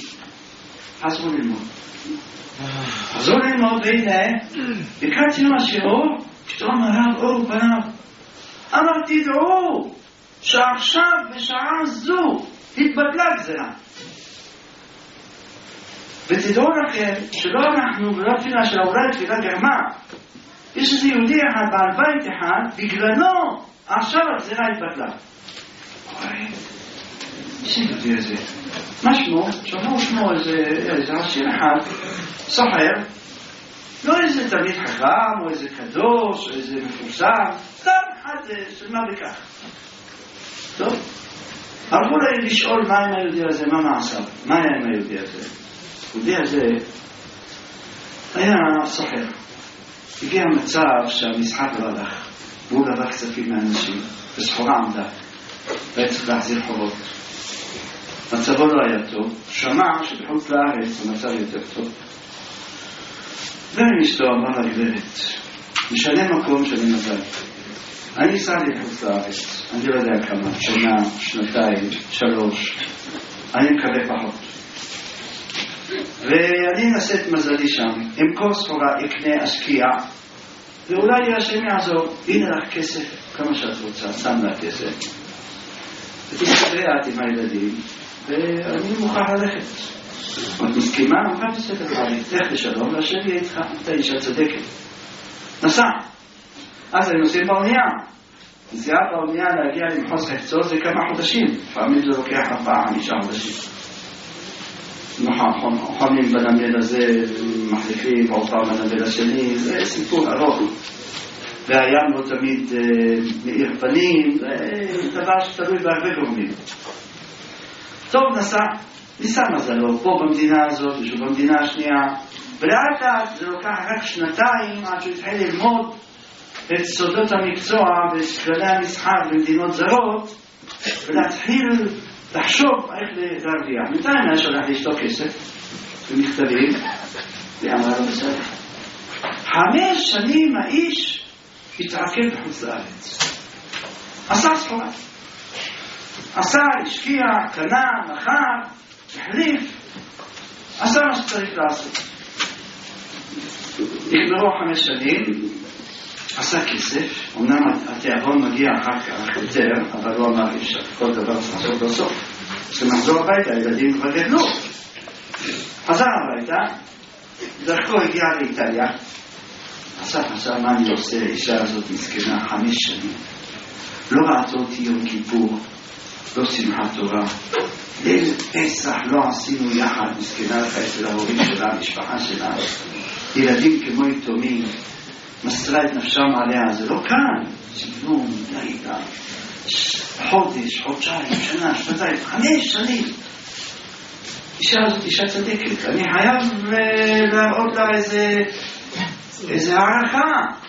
חזרו ללמוד, והנה, לקראת סיום השיעור, פתאום הרב אור פניו. אמר, תדעו שעכשיו בשעה זו התבטלה גזירה. ותדעו לכם שלא אנחנו ולא תפילה של אולי תפילה גרמה. יש איזה יהודי אחד בעל בית אחד, בגללו עכשיו הגזירה התבטלה. שיגתי את זה. מה שמו? שמו איזה עשיר אחד, סוחר, לא איזה תלמיד חכם, או איזה קדוש, או איזה מפורסם, סתם אחד של מה בכך. טוב? הלכו לי לשאול מה עם היהודי הזה, מה מעשיו, מה היה עם היהודי הזה. היהודי הזה היה סוחר. הגיע מצב שהמשחק לא הלך, והוא לבא כספים מאנשים, וסחורה עמדה, והיה צריך להחזיר חובות. מצבו לא היה טוב, שמע שבחוץ לארץ המצב יותר טוב. ואשתו אמר לגברת, משנה מקום שאני מזל. אני אסע לי בחוץ לארץ, אני לא יודע כמה, שנה, שנתיים, 3, אני מקווה פחות. ואני אנסה את מזלי שם, אמכור סחורה, אקנה, אשקיע, ואולי השם יעזור, הנה לך כסף, כמה שאת רוצה, שם לה כסף. ותסתכלי את עם הילדים, ואני מוכרח ללכת. את מסכימה? אמרה בסדר, לך לשלום, והשם יהיה איתך, אתה אישה צדקת. נסע. אז הם נוסעים באונייה. נסיעה באונייה להגיע למחוז חפצו זה כמה חודשים. לפעמים זה לוקח 4-5 חודשים. חונים בנמל הזה, מחליפים, עובר בנמל השני, זה סיפור ארוך. והים לא תמיד מאיר פנים, זה דבר שתלוי בהרבה גורמים. טוב, ניסה מזלו, פה במדינה הזאת, ושוב במדינה השנייה, ולאט לאט זה לוקח רק 2 עד שהוא התחיל ללמוד את סודות המקצוע ואת כללי המשחק במדינות זרות, ולהתחיל לחשוב איך להרוויח. בינתיים היה שולח לאשתו כסף ומכתבים, ואמרה לו בסדר. 5 שנים האיש התעכב בחוץ לארץ. עשה סחורה. עשה, השקיע, קנה, מכר, החליף, עשה מה שצריך לעשות. נגמרו 5 שנים, עשה כסף, אמנם התיאבון מגיע אחר כך יותר, אבל לא אמר אפשר, כל דבר צריך לעשות בסוף. כשנחזור הביתה, הילדים כבר גדלו. חזר הביתה, דרכו הגיע לאיטליה, עשה מה אני עושה, האישה הזאת מסכנה 5 שנים. לא ראתה אותי יום כיפור, לא שמחת תורה, ליל פסח לא עשינו יחד, מסכנה לך אצל ההורים שלה, המשפחה שלה, ילדים כמו יתומים, מסרה את נפשם עליה, זה לא כאן, סבלום, לילה, חודש, חודשיים, שנה, 2, 5 שנים. אישה הזאת אישה צדקת, אני חייב להראות לה איזה הערכה.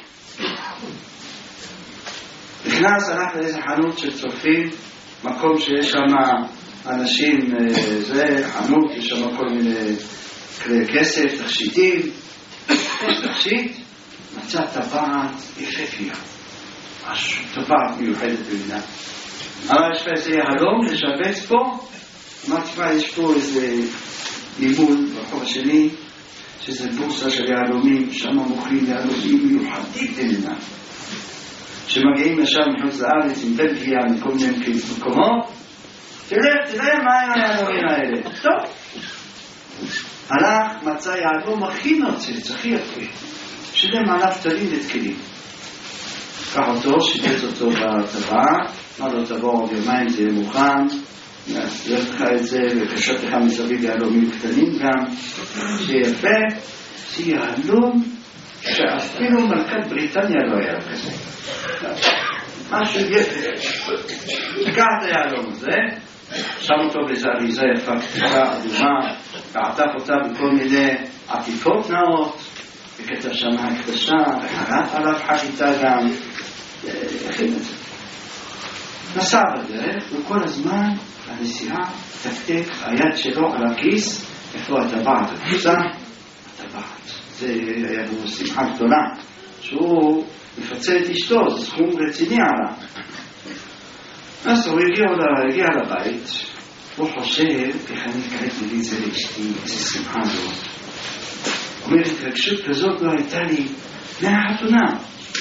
נכנס, הלך לאיזה חנות של צופים, מקום שיש שם אנשים, זה חנות, יש שם כל מיני כלי כסף, תכשיטים. יש תכשיט, מצא טבעת יפהפייה, משהו, טבעת מיוחדת במינה. אבל יש פה איזה יהלום לשבץ פה, אמרתי מה, יש פה איזה לימוד ברחוב השני, שזה בורסה של יהלומים, שם מוכרים יהלומים מיוחדים במינה. שמגיעים לשם מחוץ לארץ עם בלגיה, מכל מיני מקומות, תראה מה הם היהלומים האלה. טוב. הלך, מצא יהלום הכי נוצץ, הכי יפה. שילם עליו תלים ותקלים. קח אותו, שיפץ אותו בטבעה, אמר לו תבוא עוד יומיים, זה יהיה מוכן, נעשה לך את זה, וקשת לך מסביב יהלומים קטנים גם, שיפה, שיהלום, שאפילו מלכת בריטניה לא היה כזה. משהו יפה. תקח את היהלום הזה, שם אותו באיזה אריזה יפה, כתיבה אדומה, ועטף אותה בכל מיני עטיפות נאות, וכתב שם הקדשה, וחרט עליו חריטה גם, הכין את זה. נסע בדרך, וכל הזמן הנסיעה תקתק היד שלו על הכיס, איפה הטבעת התפוסה? הטבעת. זה היה בו שמחה גדולה, שהוא מפצה את אשתו, זה סכום רציני עליו. אז הוא הגיע לבית, הוא חושב, איך אני כעת מביא את זה לאשתי, איזה שמחה זאת. אומרת, התרגשות כזאת לא הייתה לי מהחתונה.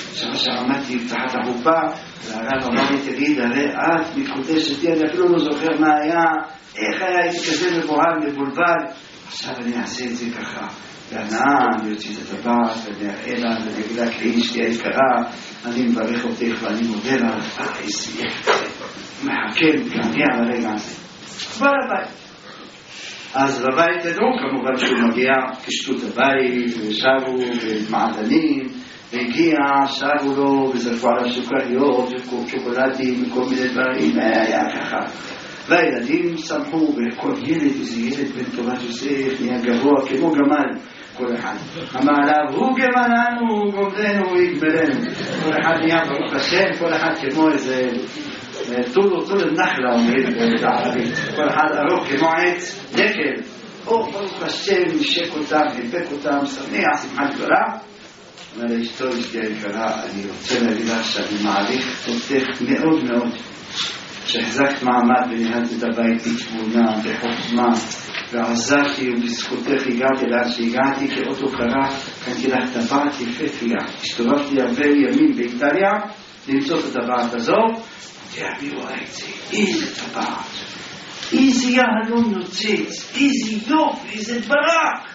שעמדתי תחת החופה, והרב אמר לי, תגיד, הרי את מקודשת לי, אני אפילו לא זוכר מה היה, איך היה, הייתי כזה מבוהל, מבולבל. עכשיו אני אעשה את זה ככה, בהנאה, אני אוציא את הטבעת, ואני אראה לה, ואני אגיד לה, כאי אשתי היקרה, אני מברך אותך ואני מודה לך, איזה יפה, מחכה, מתגעגע לרגע הזה. בא לבית. אז בבית ידעו כמובן שהוא מגיע, קשטו את הבית, ושבו, ומעדנים, והגיע, שבו לו, וזרקו עליו סוכריות, ושוקולדים, וכל מיני דברים, היה ככה. והילדים שמחו, וכל ילד, איזה ילד בן תורת יוסף, נהיה גבוה כמו גמל, כל אחד. אמר עליו, הוא גמלנו, הוא גומלנו, הוא יגמלנו. כל אחד נהיה ברוך השם, כל אחד כמו איזה... طول النخلة אומרים בערבית, כל אחד ארוך כמו עץ דקל, ברוך השם, נשק אותם, חיבק אותם, שמח, שמחה גדולה. אומר לאשתו, אשתי היקרה, אני רוצה להגיד לך שאני מעריך אותך מאוד מאוד, שהחזקת מעמד וניהלת את הבית בתבונה, בחוכמה, ועזרתי ובזכותך הגעתי לאן שהגעתי, כאותו קרה, קנתי לך טבעת יפהפייה. הסתובבתי הרבה ימים באיטליה למצוא את הטבעת הזאת, תראי רואה את זה, איזה טבעת, איזה יהלום נוצץ, איזה יופי, איזה ברק.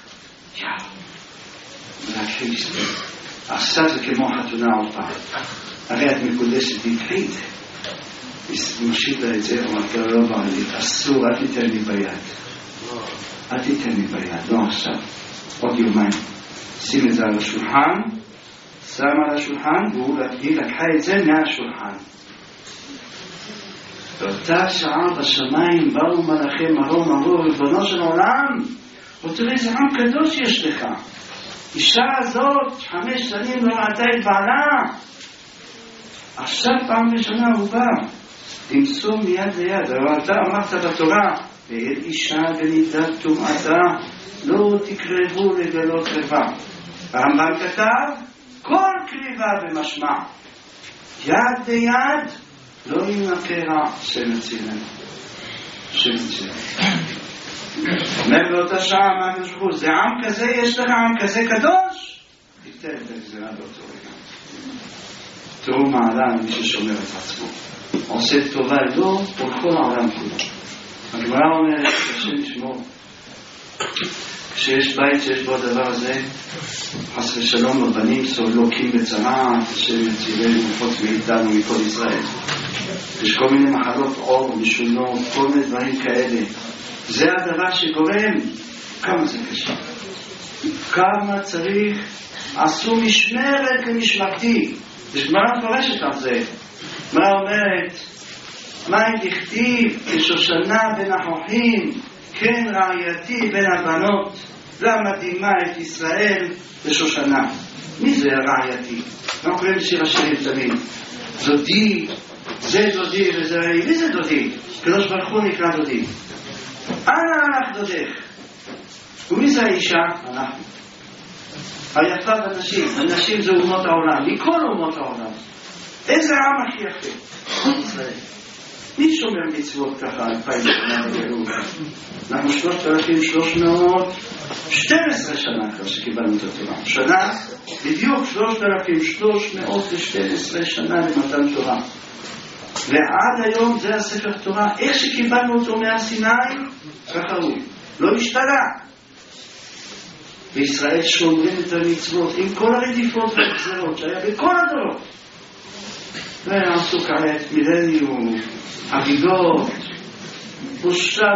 להכחיש את זה. עכשיו זה כמו חתונה עוד פעם. הרי את מקודשת, תקחי את זה. מושיט לה את זה, אמרת לו, לא בעלי, אסור, אל תיתן לי ביד. אל תיתן לי ביד, לא עכשיו. עוד יומיים. שים את זה על השולחן, שם על השולחן, והיא לקחה את זה מהשולחן. באותה שעה בשמיים באו מלאכי מרום, אמרו, ריבונו של עולם, ותראה איזה עם קדוש יש לך. אישה הזאת 5 שנים לא ראתה את בעלה, עכשיו פעם ראשונה הוא בא. תמסור מיד ליד, אבל אתה אמרת בתורה, ואל אישה בנידת טומאתה לא תקרבו לגלות קרבה. הרמב"ם כתב, כל קריבה במשמע, יד ביד לא ינקה רע, שם הצילם. שם הצילם. אומר באותה שעה, מה נשכו, זה עם כזה, יש לך עם כזה קדוש? תיתן את הגזירה באותו רגע. תראו מעלה מי ששומר את עצמו. עושה טובה לא, ולכל העולם כולו. הגמרא אומרת, השם ישמור. כשיש בית שיש בו הדבר הזה, חס ושלום הבנים סולוקים בצרה, השם יצילנו חוץ מאיתנו מכל ישראל. יש כל מיני מחלות עור, משונות, כל מיני דברים כאלה. זה הדבר שגורם, כמה זה קשה. כמה צריך, עשו משמרת למשמרתי. יש גמרא מפורשת על זה. מה אומרת? מה תכתיב כשושנה בין החוכים, כן רעייתי בין הבנות, למה דימה את ישראל לשושנה? מי זה הרעייתי? אנחנו קוראים לשיר השירים תמיד. דודי, זה דודי וזה ראי. מי זה דודי? קדוש ברוך הוא נקרא דודי. אנה הלך דודך? ומי זה האישה? אנחנו. היפה בנשים. הנשים זה אומות העולם. מכל אומות העולם. איזה עם הכי יפה? ישראל. מי שומר מצוות ככה 2000 שנה בגלות? אנחנו 3,312 שנה כבר שקיבלנו את התורה. שנה, בדיוק 3,312 שנה למתן תורה. ועד היום זה הספר תורה. איך שקיבלנו אותו מהסיני, ככה הוא. לא השתנה. בישראל שומרים את המצוות עם כל הרדיפות והגזרות שהיה בכל הדורות. ועשו כעת מילניום, חגיגות, בושה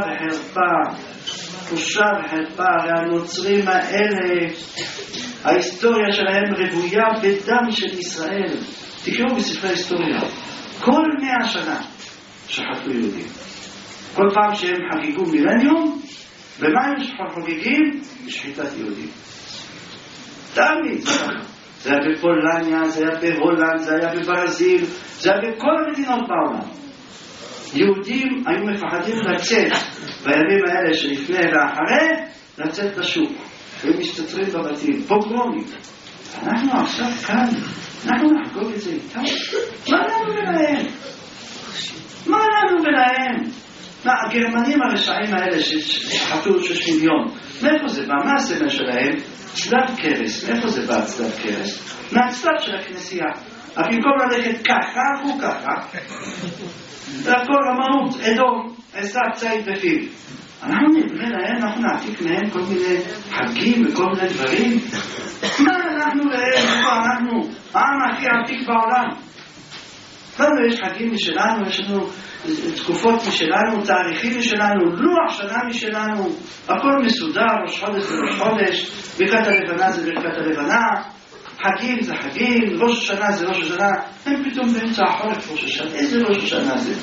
וחרפה, והנוצרים האלה, ההיסטוריה שלהם רבויה בדם של ישראל. תקראו בספרי ההיסטוריה, כל 100 שנה שחטו יהודים. כל פעם שהם חגיגו מילניום, ומה הם חוגגים? בשחיטת יהודים. תמיד זה ככה. זה היה בפולניה, זה היה בהולנד, זה היה בברזיל, זה היה בכל המדינות בעולם. יהודים היו מפחדים לצאת בימים האלה שלפני ואחרי, לצאת לשוק. והם מסתתרים בבתים, פוגרומים. אנחנו עכשיו כאן, אנחנו נחגוג את זה איתם. מה לנו ולהם? מה לנו ולהם? הגרמנים הרשעים האלה שחטו 6 מיליון, מאיפה זה בא? מה הסמל שלהם? צלב קרס. מאיפה זה בא צלב קרס? מהצלב של הכנסייה. רק במקום ללכת ככה, הוא ככה. זה הכל המהות, אדום, עשה ציד בפיו. אנחנו נבנה להם, אנחנו נעתיק מהם כל מיני חגים וכל מיני דברים. מה אנחנו להם? איפה אנחנו? העם הכי עתיק בעולם. לנו יש חגים משלנו, יש לנו תקופות משלנו, תאריכים משלנו, לוח שנה משלנו, הכל מסודר, ראש חודש זה ראש חודש, ברכת הלבנה זה ברכת הלבנה, חגים זה חגים, ראש השנה זה ראש השנה. הם פתאום באמצע החורף ראש השנה. איזה ראש השנה זה?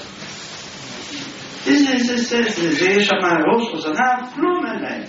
זה יש שם ראש או זנב, כלום אין להם.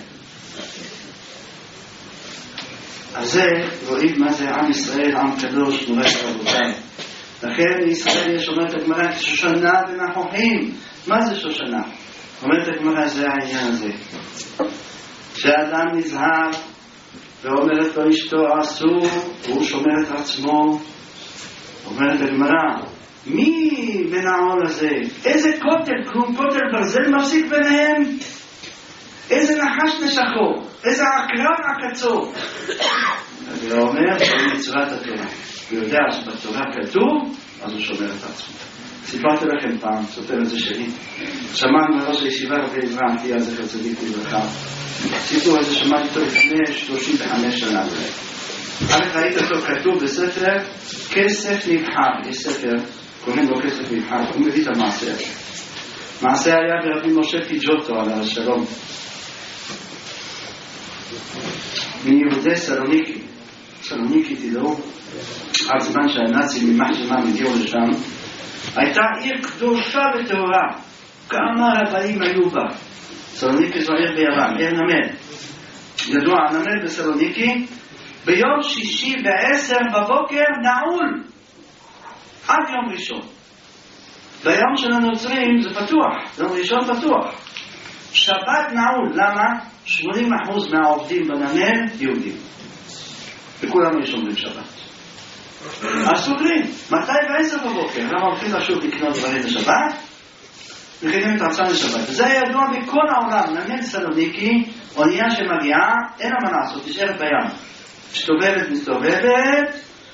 אז זה רואים מה זה עם ישראל, עם קדוש, מורת רבותיי. לכן ישראל יש אומרת הגמרא שושנה ונכוחים. מה זה שושנה? אומרת הגמרא זה העניין הזה, שאדם נזהר ואומרת לו אשתו אסור, והוא שומר את עצמו. אומרת הגמרא, מי בין העול הזה? איזה כותל, כלום כותל ברזל מפסיק ביניהם? איזה נחש נשכו? איזה עקרב עקצו? הוא אומר שהוא מצוות התורה, הוא יודע שבתורה כתוב, אז הוא שומר את עצמו. סיפרתי לכם פעם, סופר את זה שלי, שמענו מראש הישיבה רבי אברהם, תהיה זכר צדיק לברכה, סיפור הזה שמעתי אותו לפני 35 שנה. ראית אותו כתוב בספר כסף נבחר. יש ספר, קוראים לו כסף נבחר, הוא מביא את המעשה הזה. מעשה היה ברבי משה פיג'וטו עליו השלום, מיהודי סלוניקי. סלוניקי תדעו, עד זמן שהנאצים ממחשמה הגיעו לשם, הייתה עיר קדושה וטהורה, כמה רבנים היו בה. סלוניקי זו עיר ביוון, עיר נמל. ידוע, הנמל בסלוניקי ביום שישי ב10 בבוקר נעול עד יום ראשון. ביום של הנוצרים זה פתוח, יום ראשון פתוח. שבת נעול, למה? 80% מהעובדים בנמל יהודים, וכולם יש אומרים שבת. אז סוגרים, מתי ב10 בבוקר? למה הולכים לשוב לקנות דברים לשבת? מכינים את עצמם לשבת. וזה ידוע בכל העולם. נמל סלוניקי, אונייה שמגיעה, אין מה לעשות, נשארת בים. מסתובבת,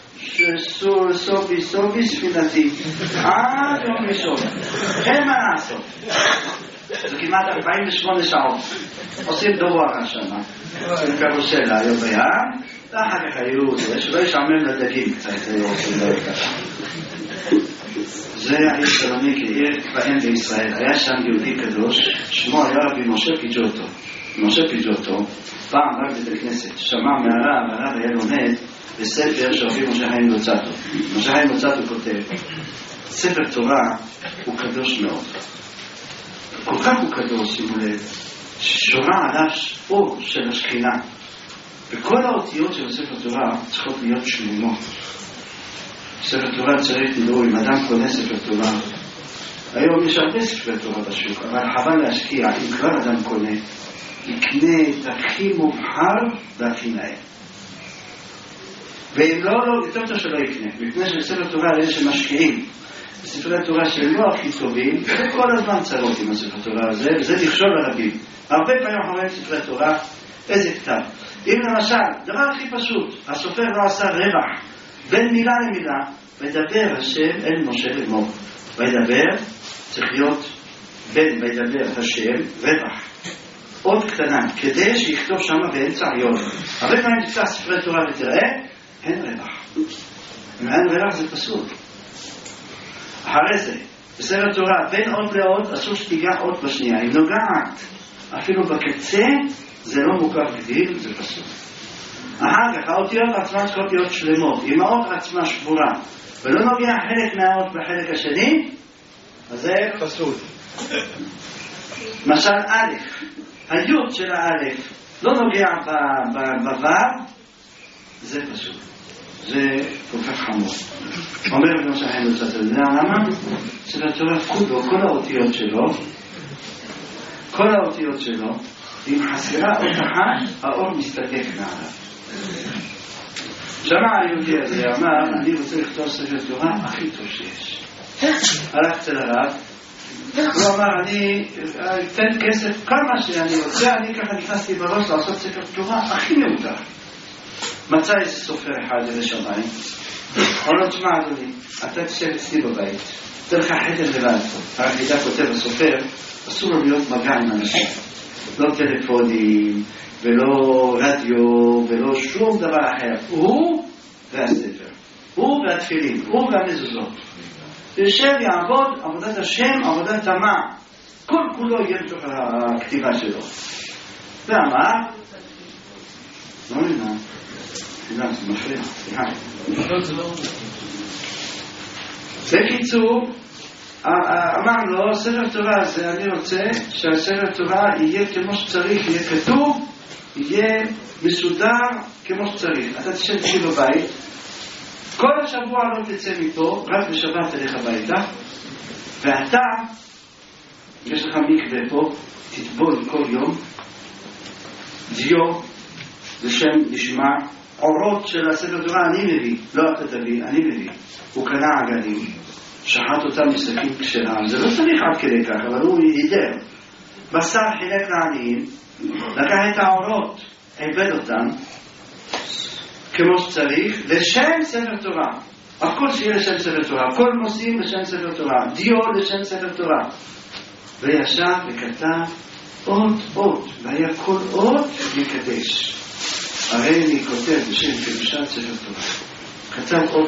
סובי ספינתי, עד יום ראשון. אין מה לעשות. זה כמעט 48 שעות. עושים דובר שם. עושים קרוסלה, היו בים, ואחר כך היו, שלא ישעמם לדגים קצת, זה העיר סלוניקי, עיר ואין בישראל. היה שם יהודי קדוש, שמו היה רבי משה פיג'וטו. משה פיג'וטו, פעם רק בית הכנסת, שמע מהרב, הרב היה לומד בספר שרבי משה חיים לוצאטו. משה חיים לוצאטו כותב, ספר תורה הוא קדוש מאוד. כל כך הוא קדוש, שימו לב, ששורה עליו אור של השכינה. וכל האותיות של ספר תורה צריכות להיות שלמות. ספר תורה צריך לדעו, אם אדם קונה ספר תורה, היום יש הרבה ספר תורה בשוק, אבל חבל להשקיע, אם כבר אדם קונה, יקנה את הכי מובחר והכי נאה. ואם לא, יותר טוב שלא יקנה. מפני שספר תורה על אלה שמשקיעים בספרי התורה שלא הכי טובים, וכל הזמן צרות עם הספר תורה הזה, וזה מכשול לרבים. הרבה פעמים אנחנו רואים ספרי תורה, איזה כתב. אם למשל, דבר הכי פשוט, הסופר לא עשה רווח בין מילה למילה, וידבר השם אל משה לאמור. וידבר צריך להיות בין וידבר השם רווח. עוד קטנה, כדי שיכתוב שם באמצע יום. הרבה פעמים תפתח ספרי תורה ותראה, אין רווח. אם אין רווח זה פסול. אחרי זה, בספר תורה, בין עוד לעוד, אסור שתיגע עוד בשנייה. אם נוגעת, אפילו בקצה, זה לא מוכר גדיל, זה פסול. אחר כך, האותיות עצמן צריכות להיות שלמות. אם האות עצמה שבורה, ולא נוגע חלק מהאות בחלק השני, אז זה פסול. משל א', היוד של האלף לא נוגע בו', זה פסול. זה כל כך חמור. אומר בנו שחיים לצאת על זה, למה? ספר תורה כולו, כל האותיות שלו, אם חסרה אות אחת, האור מסתתק מעליו. שמע היהודי הזה, אמר, אני רוצה לכתוב ספר תורה הכי טוב שיש. הלך אצל הרב, הוא אמר, אני אתן כסף כמה שאני רוצה, אני ככה נכנסתי בראש לעשות ספר תורה הכי מעוטר. מצא איזה סופר אחד אלה שמיים, אומר לו, תשמע אדוני, אתה תשב אצלי בבית, תן לך חדר לבד, החידה כותב הסופר, אסור לו להיות מגע עם אנשים, לא טלפונים, ולא רדיו, ולא שום דבר אחר, הוא והספר, הוא והתפילין, הוא והמזוזות, יושב יעבוד עבודת השם, עבודת תמה, כל כולו יהיה בתוך הכתיבה שלו. ואמר, לא נראה, זה מפריע, סליחה. בקיצור, אמר לו, ספר תורה הזה, אני רוצה שהספר תורה יהיה כמו שצריך, יהיה כתוב, יהיה מסודר כמו שצריך. אתה תשב אצלי בבית, כל השבוע לא תצא מפה, רק בשבת תלך הביתה, ואתה, יש לך מקווה פה, תטבול כל יום, דיו, לשם נשמע, אורות של הספר תורה אני מביא, לא אתה תביא, אני מביא. הוא קנה עגלים, שחט אותם מסכים כשרה, זה לא צריך עד כדי כך, אבל הוא הידר. בשר חילק לעניים, לקח את האורות, עבד אותם, כמו שצריך, לשם ספר תורה. הכל שיהיה לשם ספר תורה, כל נושאים לשם ספר תורה, דיו לשם ספר תורה. וישב וכתב אות, והיה כל אות מקדש. הרי אני כותב בשם קדושת ספר תורה. כתב אות.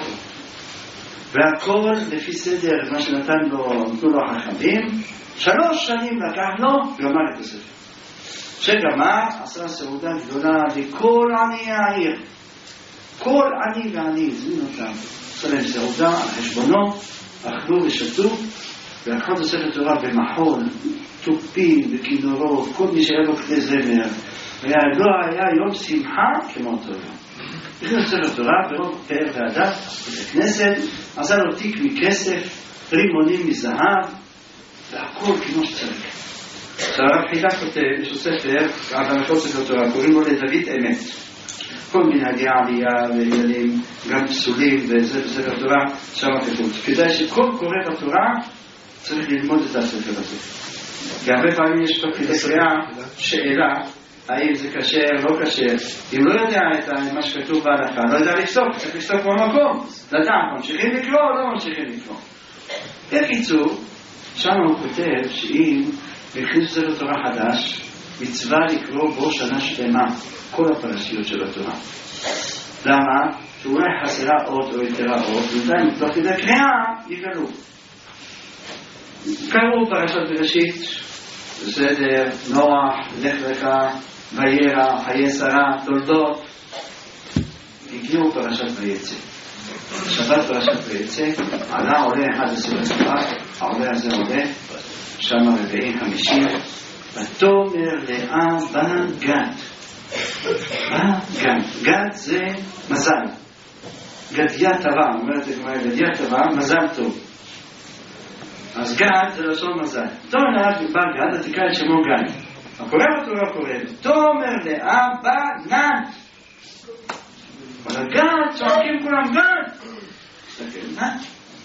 והכל לפי סדר מה שנתן לו, נתנו לו החכמים, 3 שנים לקח לו, גמר את הספר. שגמר, עשה סעודה גדולה לכל עני העיר. כל עני ועני, זמין אותם. עשה להם סעודה על חשבונו, אכלו ושתו, והקחו את הספר תורה במחול, תופים וכינורות, כל מי שהיה לו כדי זמר. היה יום שמחה כמו אותו יום. הכניס ספר תורה ברוב פאר והדת, בית הכנסת, עשה לו תיק מכסף, רימונים מזהב, והכל כמו שצריך. הרב חידה כותב, יש לו ספר, על הלכות ספר תורה, קוראים לו לדוד אמת. כל מנהגי העלייה ועניינים, גם פסולים וזה בספר תורה, שם כתוב. כדאי שכל קורא בתורה צריך ללמוד את הספר הזה. כי הרבה פעמים יש פה כדי קריאה שאלה, האם זה קשר, לא קשר. אם לא יודע את מה שכתוב בהלכה, לא יודע לפסוק, צריך לפסוק במקום. לדעת, ממשיכים לקרוא או לא ממשיכים לקרוא. בקיצור, שם הוא כותב שאם הכניסו ספר תורה חדש, מצווה לקרוא בו שנה שלמה, כל הפרשיות של התורה. למה? שאולי חסרה אות או יתרה אות, ובינתיים תוך כדי קריאה יגלו. קראו פרשת בראשית, בסדר, נוח, לך לך, וירא, חיי שרה, תולדות. הגיעו פרשת ויצא. שבת פרשת ויצא, עולה אחד לספר תורה, העולה הזה עולה, שם 40-50, ותאמר לאבא גד. גד זה מזל. גדיה טובה, אומרת לגמרי גדיה טובה, מזל טוב. אז גד זה לשון מזל. תאמר לאבא גד, תקרא את שמו גד. הקורא בתורה קורא, תאמר לאבא נד. אבל גד, צועקים כולם גד. תסתכל, נד.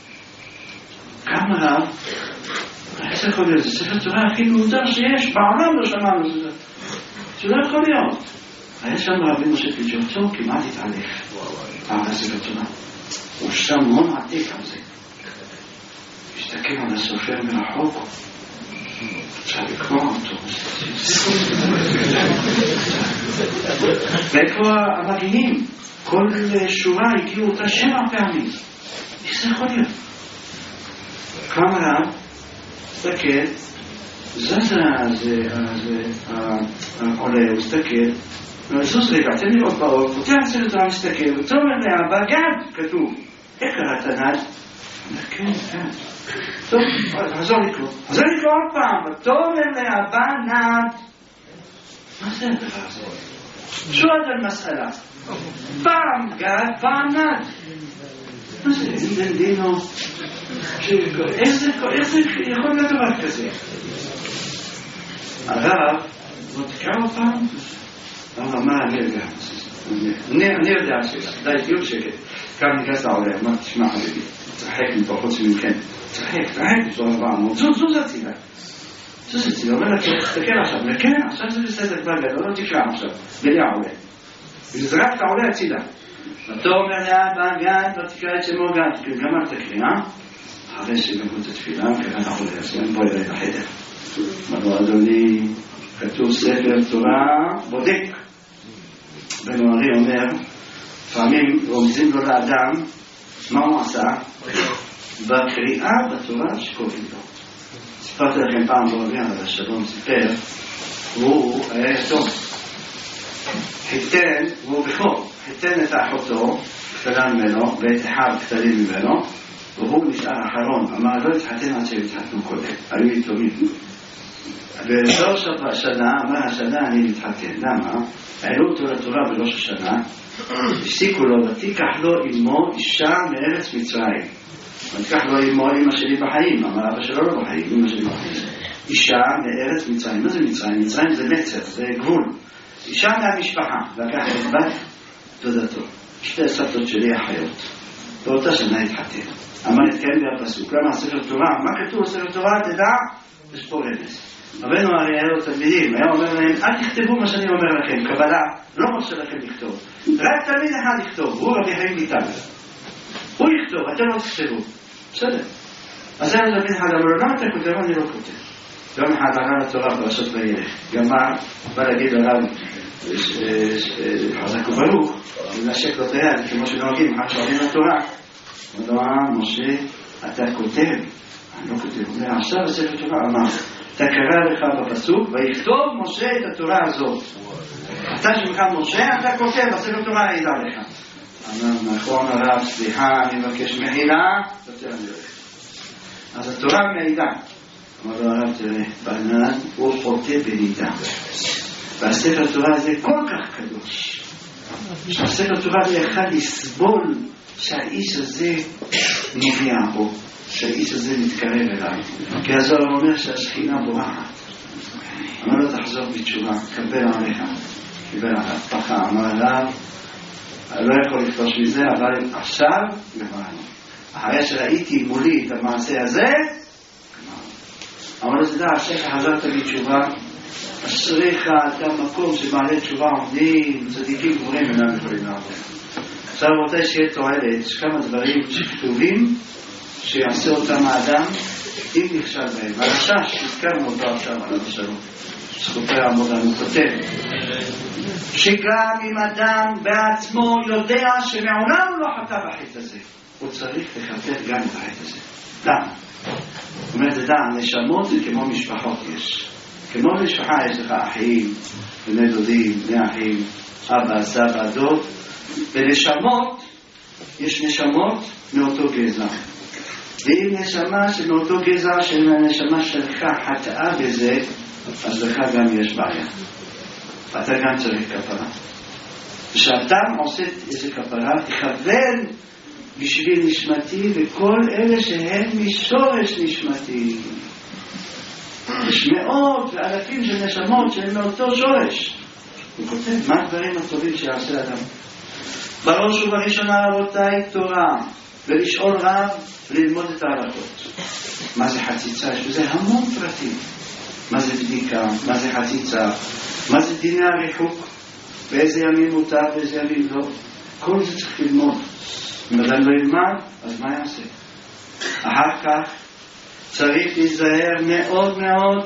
כמה רב, איך זה יכול להיות? זה ספר תורה הכי מהודר שיש, בעולם לא שמענו את זה. זה לא יכול להיות. היה שם רבי משה פיג'וטו, כמעט התעלף. פעם הספר תורה. הוא שם מון עתיק על זה. מסתכל על הסופר מרחוק. אפשר לקרוא אותו. ואיפה המגיעים? כל שורה הגיעו אותה 7 פעמים. איך זה יכול להיות? כמה רב, מסתכל, זזה העולה, הוא מסתכל, וזוז רגע, תן לי עוד באור, פותח ספר תורה, מסתכל, ותאמר לאבא גד, כתוב, איך קראת נד? כן, כן. טוב, חזור לקרוא עוד פעם, ותאמר לאבא נד. מה זה הדבר הזה? שואל על מסעלה. פעם גד, פעם נד. מה זה? אין דינו. איך זה יכול להיות דבר כזה? הרב, תקרא פעם? הרב, מה אני יודע? אני יודע די דיוק שקט. כאן ניגש לעולה, אמר, תשמע חביבי, תרחק מפה חוץ ממכן. תרחק, בצורה 400, זוז הצילה. אומר לה, תסתכל עכשיו, כן, עכשיו זה בסדר כבר גדול, לא תקרא עכשיו, בלי העולה. וזרק את העולה הצילה. ותאמר לאבא גד ותקרא את שמו גד. גמר את הקריאה, אחרי שגמרו את התפילה, ככה אנחנו ליישם, בוא ירד לחדר. אמרו אדוני, כתוב ספר תורה בודק. בן ארי אומר, לפעמים רומזים לו לאדם, מה הוא עשה? בקריאה בתורה שקוראים לו. סיפרתי לכם פעם בעולם על השלום סיפר, הוא היה יתום. חיתן, והוא בכור, חיתן את אחותו, קטנה ממנו, ואת אחד קטנים ממנו, והוא נשאר אחרון. אמר, לא התחתן עד שהם התחתנו קודם, היו יתומים. בראש השנה, אמר השנה אני מתחתן. למה? העלו אותו לתורה בראש השנה, הפסיקו לו, ותיקח לו אמו אישה מארץ מצרים. ותיקח לו אמו אמא שלי בחיים, אמר אבא שלו לא בחיים, אמא שלי בחיים. אישה מארץ מצרים. מה זה מצרים? מצרים זה מצר, זה גבול. אישה מהמשפחה, לקח את בת דודתו. שתי סבתות שלי החיות. באותה שנה התחתן. אמר התקיים בפסוק. למה ספר תורה? מה כתוב בספר תורה? תדע, יש פה רמז. רבנו הרי היה לו תלמידים, היה אומר להם, אל תכתבו מה שאני אומר לכם, קבלה, לא מרשה לכם לכתוב. רק תלמיד אחד לכתוב, הוא רבי חיים ויטל. הוא יכתוב, אתם לא תכתבו. בסדר. אז היה לו תלמיד אחד, אמר לו, למה אתה כותב? אני לא כותב. יום אחד עלה לתורה פרשת וילך. גמר, בא להגיד עליו, חזק וברוך, לנשק לו את היד, כמו שנוהגים, אחר שעולים לתורה. אמר, משה, אתה כותב. אני לא כותב. הוא אומר, עכשיו הספר תורה אמר, אתה קרא לך בפסוק, ויכתוב משה את התורה הזאת. אתה שמך משה, אתה כותב, הספר תורה ידע לך. אמר, נכון הרב, סליחה, אני מבקש מחילה, יותר אני הולך. אז התורה מעידה. אמר לו הרב, תראה, בנן הוא חוטא בנידה. והספר תורה הזה כל כך קדוש. שהספר תורה זה יכול לסבול שהאיש הזה נביע בו. שהאיש הזה מתקרב אליו. כי הזוהר אומר שהשכינה בורחת. אמר לו תחזור בתשובה, קבל עליך. קיבל עליו פחה, אמר עליו, אני לא יכול לפתוש מזה, אבל עכשיו גמרנו. אחרי שראיתי מולי את המעשה הזה, אמר לו תדע, אשריך חזרת בתשובה, אשריך אתה מקום שמעלה תשובה עומדים, צדיקים גבורים אינם יכולים לעבור. עכשיו רבותיי שיהיה תועלת, כמה דברים שכתובים, שיעשה אותם האדם אם נכשל בהם. הרשש, הזכרנו אותו עכשיו על המשלום, זכותי העמוד לנו כותב, שגם אם אדם בעצמו יודע שמעולם הוא לא חטא בחטא הזה, הוא צריך לחטא גם את החטא הזה. למה? זאת אומרת, זה דע, נשמות זה כמו משפחות יש. כמו משפחה יש לך אחים, בני דודים, בני אחים, אבא, סבא, דוד, ונשמות, יש נשמות מאותו גזע. ואם נשמה שמאותו גזע של הנשמה שלך חטאה בזה, אז לך גם יש בעיה. אתה גם צריך כפרה. כשאתה עושה איזה כפרה, תכוון בשביל נשמתי וכל אלה שהם משורש נשמתי. יש מאות ואלפים של נשמות שהם מאותו שורש. הוא כותב, מה הדברים הטובים שיעשה אדם? בראש ובראשונה רבותיי תורה, ולשאול רב, ללמוד את ההלכות. מה זה חציצה? יש בזה המון פרטים. מה זה בדיקה? מה זה חציצה? מה זה דיני הריחוק? באיזה ימים מותר, באיזה ימים לא? כל זה צריך ללמוד. אם אדם לא ילמד, אז מה יעשה? אחר כך צריך להיזהר מאוד מאוד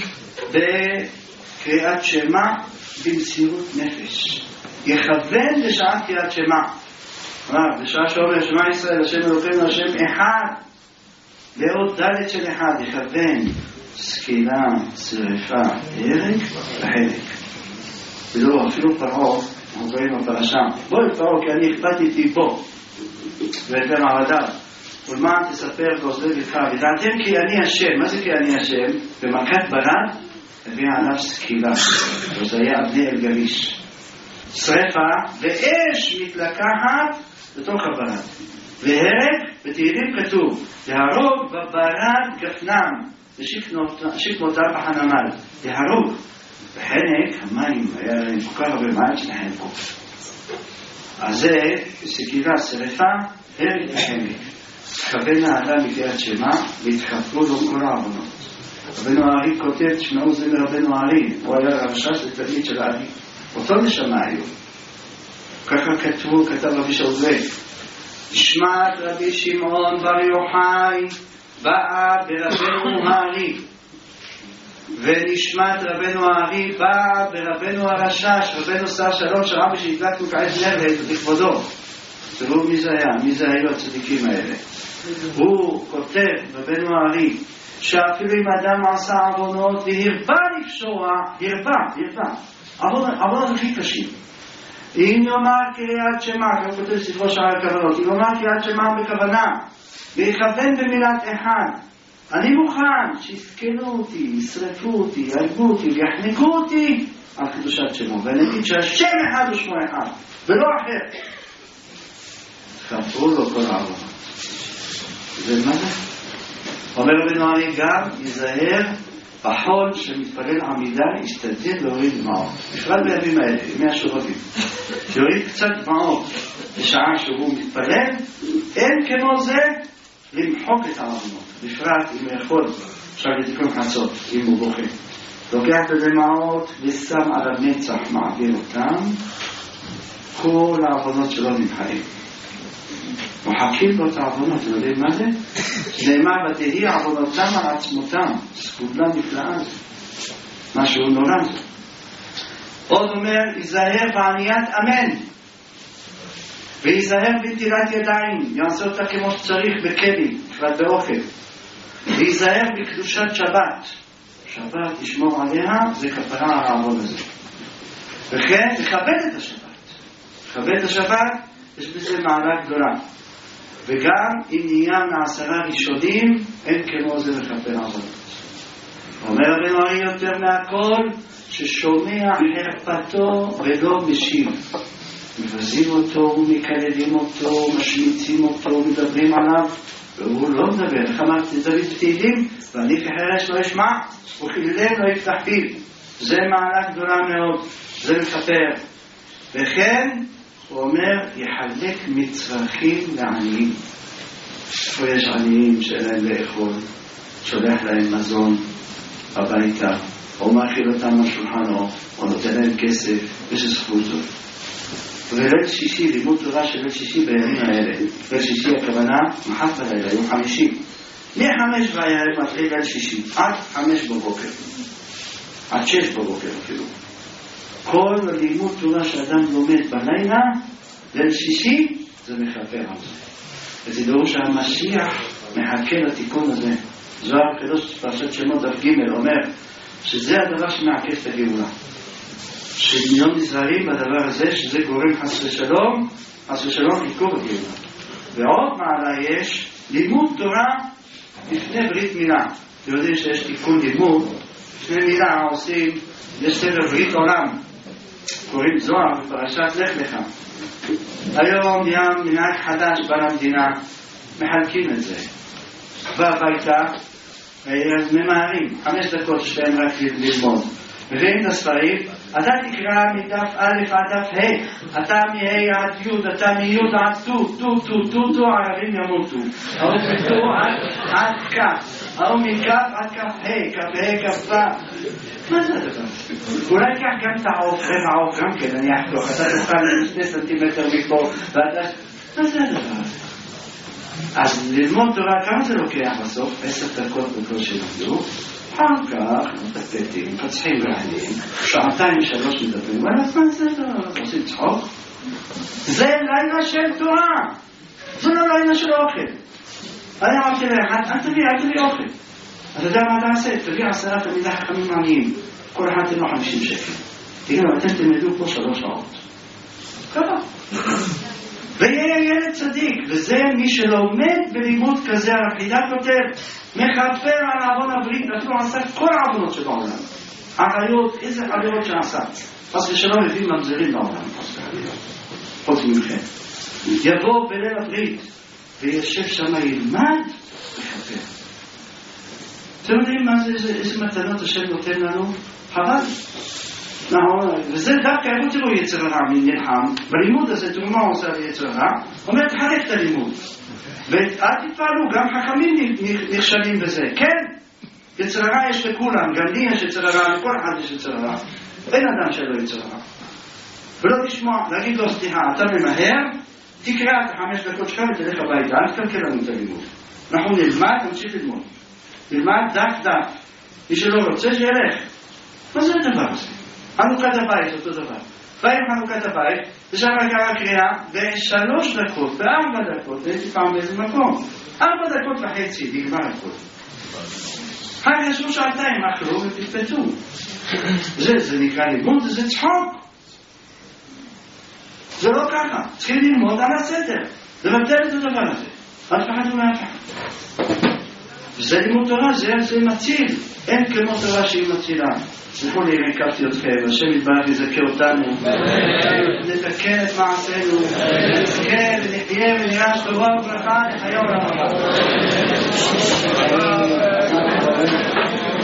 בקריאת שמה במסירות נפש. יכוון בשעת קריאת שמה. בשעה שאומר שמה ישראל, השם אלוקינו, השם אחד, ועוד דלת של אחד, יכוון סקילה, שריפה, הרג וחלק. ולא, אפילו פרעה, אנחנו קוראים בפרשה, בוא לפרעה כי אני אכפתיתי בו, ואתם עבדיו, ולמען תספר ועוזרי ביתך, ודעתם כי אני השם. מה זה כי אני השם? במכת ברד, הביא עליו סקילה, וזה היה אבני אל גביש. שריפה, ואש מתלקחת בתוך הברד. והרג, בתהילים כתוב, להרוג בברד גפנם, ושכמותה בחנמל. להרוג. בחנק, המים, היה להם כל כך הרבה מים שנחנקו. אז זה סקילה, שריפה, הרג וחנק. כוון האדם לקריאת שמה, והתחפרו לו כל העוונות. רבנו הארי כותב, תשמעו זה מרבנו הארי, הוא היה הרשש לתלמיד של הארי. אותו נשמה היו. ככה כתב רבי שאול. שמעת רבי שמעון בר יוחאי באה ברבנו הארי, ונשמת רבנו הארי באה ברבנו הרשש, רבנו שר שלום שרבי שהדלקנו כעת נר לכבודו. תראו מי זה היה, מי זה היו הצדיקים האלה. הוא כותב, רבנו הארי, שאפילו אם אדם עשה עוונות והרבה לפשוע, הרבה עוונות הכי קשים. אם יאמר קריאת שמע, כמו כותב ספרו שער הכוונות, אם יאמר קריאת שמע בכוונה ויכוון במילת אחד, אני מוכן שיסכנו אותי, ישרפו אותי, יהרגו אותי ויחנקו אותי על קדושת שמו, ואני אגיד שהשם אחד ושמו אחד ולא אחר. כפרו לו כל העוונות. זה מה זה? אומר רבנו הארי גם ייזהר בחול שמתפלל עמידה, ישתדל להוריד דמעות, בכלל בימים האלה, ימי השובבים, שיוריד קצת דמעות בשעה שהוא מתפלל. אין כמו זה למחוק את העוונות, בפרט אם הוא יכול עכשיו לתיקון חצות, אם הוא בוכה, לוקח את הדמעות ושם על המצח, מעביר אותם, כל העוונות שלו נמחאים, מוחקים לו את העוונות. אתם יודעים מה זה? נאמר ותהי עוונותם על עצמותם, סגולה נפלאה זה, משהו נורא זה. עוד אומר ייזהר בעניית אמן, וייזהר בנטילת ידיים, יעשה אותה כמו שצריך בכלי, בפרט באוכל. וייזהר בקדושת שבת, שבת ישמור עליה, זה כפרה על העוון הזה. וכן לכבד את השבת, לכבד את השבת, יש בזה מעלה גדולה. וגם אם נהיה מעשרה ראשונים, אין כמו זה לכפר עוונות. אומר רבנו הארי יותר מהכל, ששומע חרפתו ולא משיב. מבזים אותו, מקללים אותו, משמיצים אותו, מדברים עליו, והוא לא מדבר. איך אמרתי דוד בתהילים? ואני כחרש לא אשמע, וכילם לא יפתח פיו. זה מעלה גדולה מאוד, זה מכפר. וכן הוא אומר יחלק מצרכים לעניים. פה יש עניים שאין להם לאכול, שולח להם מזון הביתה, או מאכיל אותם על שולחנו, או נותן להם כסף, יש זכות זאת. וליל שישי, לימוד תורה של ליל שישי בימים האלה, ליל שישי הכוונה מחר בלילה, יום חמישי, מ-5 בערב מתחיל ליל שישי עד 5 בבוקר, עד 6 בבוקר אפילו. כל לימוד תורה שאדם לומד בלילה, ליל שישי, זה מכפר על זה. ותדעו שהמשיח מחכה לתיקון הזה. זוהר הקדוש פרשת שמות דף ג' אומר שזה הדבר שמעכב את הגאולה. שנהיו נזהרים בדבר הזה, שזה גורם חס ושלום עיכוב הגאולה. ועוד מעלה יש לימוד תורה לפני ברית מילה. אתם יודעים שיש תיקון לימוד לפני מילה עושים, יש ספר ברית עולם, קוראים זוהר בפרשת לך לך. היום נהיה מנהג חדש במדינה, מחלקים את זה והביתה ממהרים 5 דקות שלהם רק ללמוד, מביאים את הספרים. אתה תקרא מדף א' עד דף ה', אתה מה' עד י', אתה מי' עד ט', הערבים ימותו, או מט' עד כ', או מכ' עד כ' כ' מה זה הדבר? אולי קח גם את העוף גם כן, אני אחתוך, אתה תוכל 2 סנטימטר מפה, מה זה הדבר? אז ללמוד תורה, כמה זה לוקח בסוף? 10 דקות בכל שלמדו, אחר כך מתפתים, פצחים רעלים, 2-3 מדברים, אבל מה זה הדבר? עושים צחוק? זה לילה של תורה, זה לא לילה של אוכל. אני אמרתי לאחד, אל תביא אוכל. אתה יודע מה אתה עושה? תביא 10 תלמידי חכמים עניים, כל אחד תן לו 50 שקל. תגידו, אתם תלמדו פה 3 שעות. ככה. ויהיה ילד צדיק, וזה מי שלומד בלימוד כזה, הרחידה כותב, מכפר על עוון הברית, אפילו עשה כל העוונות שבעולם. החיות, איזה חיות שעשה. חס ושלום הביא ממזרים בעולם, חוץ ממכם. יבוא בליל הברית, וישב שם ילמד, מכפר. אתם יודעים מה זה, איזה מתנות השם נותן לנו? חבל. וזה דווקא, איפה תראו יצר הרע נלחם, בלימוד הזה תראו מה הוא עושה ליצר הרע, אומר תחלק את הלימוד, ואל תתפעלו, גם חכמים נכשלים בזה, כן, יצר הרע יש לכולם, גם לי יש יצר הרע, לכל אחד יש יצר הרע, אין אדם שלא יצר הרע, ולא תשמוע, להגיד לו סליחה, אתה ממהר, תקרא את 5 דקות שלך ותלך הביתה, אל תקלקל לנו את הלימוד. אנחנו נלמד, נמשיך ללמוד. נלמד דף. מי שלא רוצה שילך. מה זה הדבר הזה? חנוכת הבית, אותו דבר. באים חנוכת הבית, ושם קרה קריאה ב3 דקות, ב4 דקות, הייתי פעם באיזה מקום. 4 דקות וחצי, נגמר הכל. אחר ישבו 2 שעתיים, אכלו ופטפטו. זה נקרא לימוד, זה צחוק. זה לא ככה. צריכים ללמוד על הסדר. לבטל את הדבר הזה. אל תפחדו מאף אחד. וזה לימוד תורה, זה מציל. אין כמו תורה שהיא מצילה. סליחו לי אם הקפתי אתכם, השם יתברך יזכה אותנו, נתקן את מעשינו, נתקן ונחיה ונראה טובה וברכה, נחיה עולם הבא.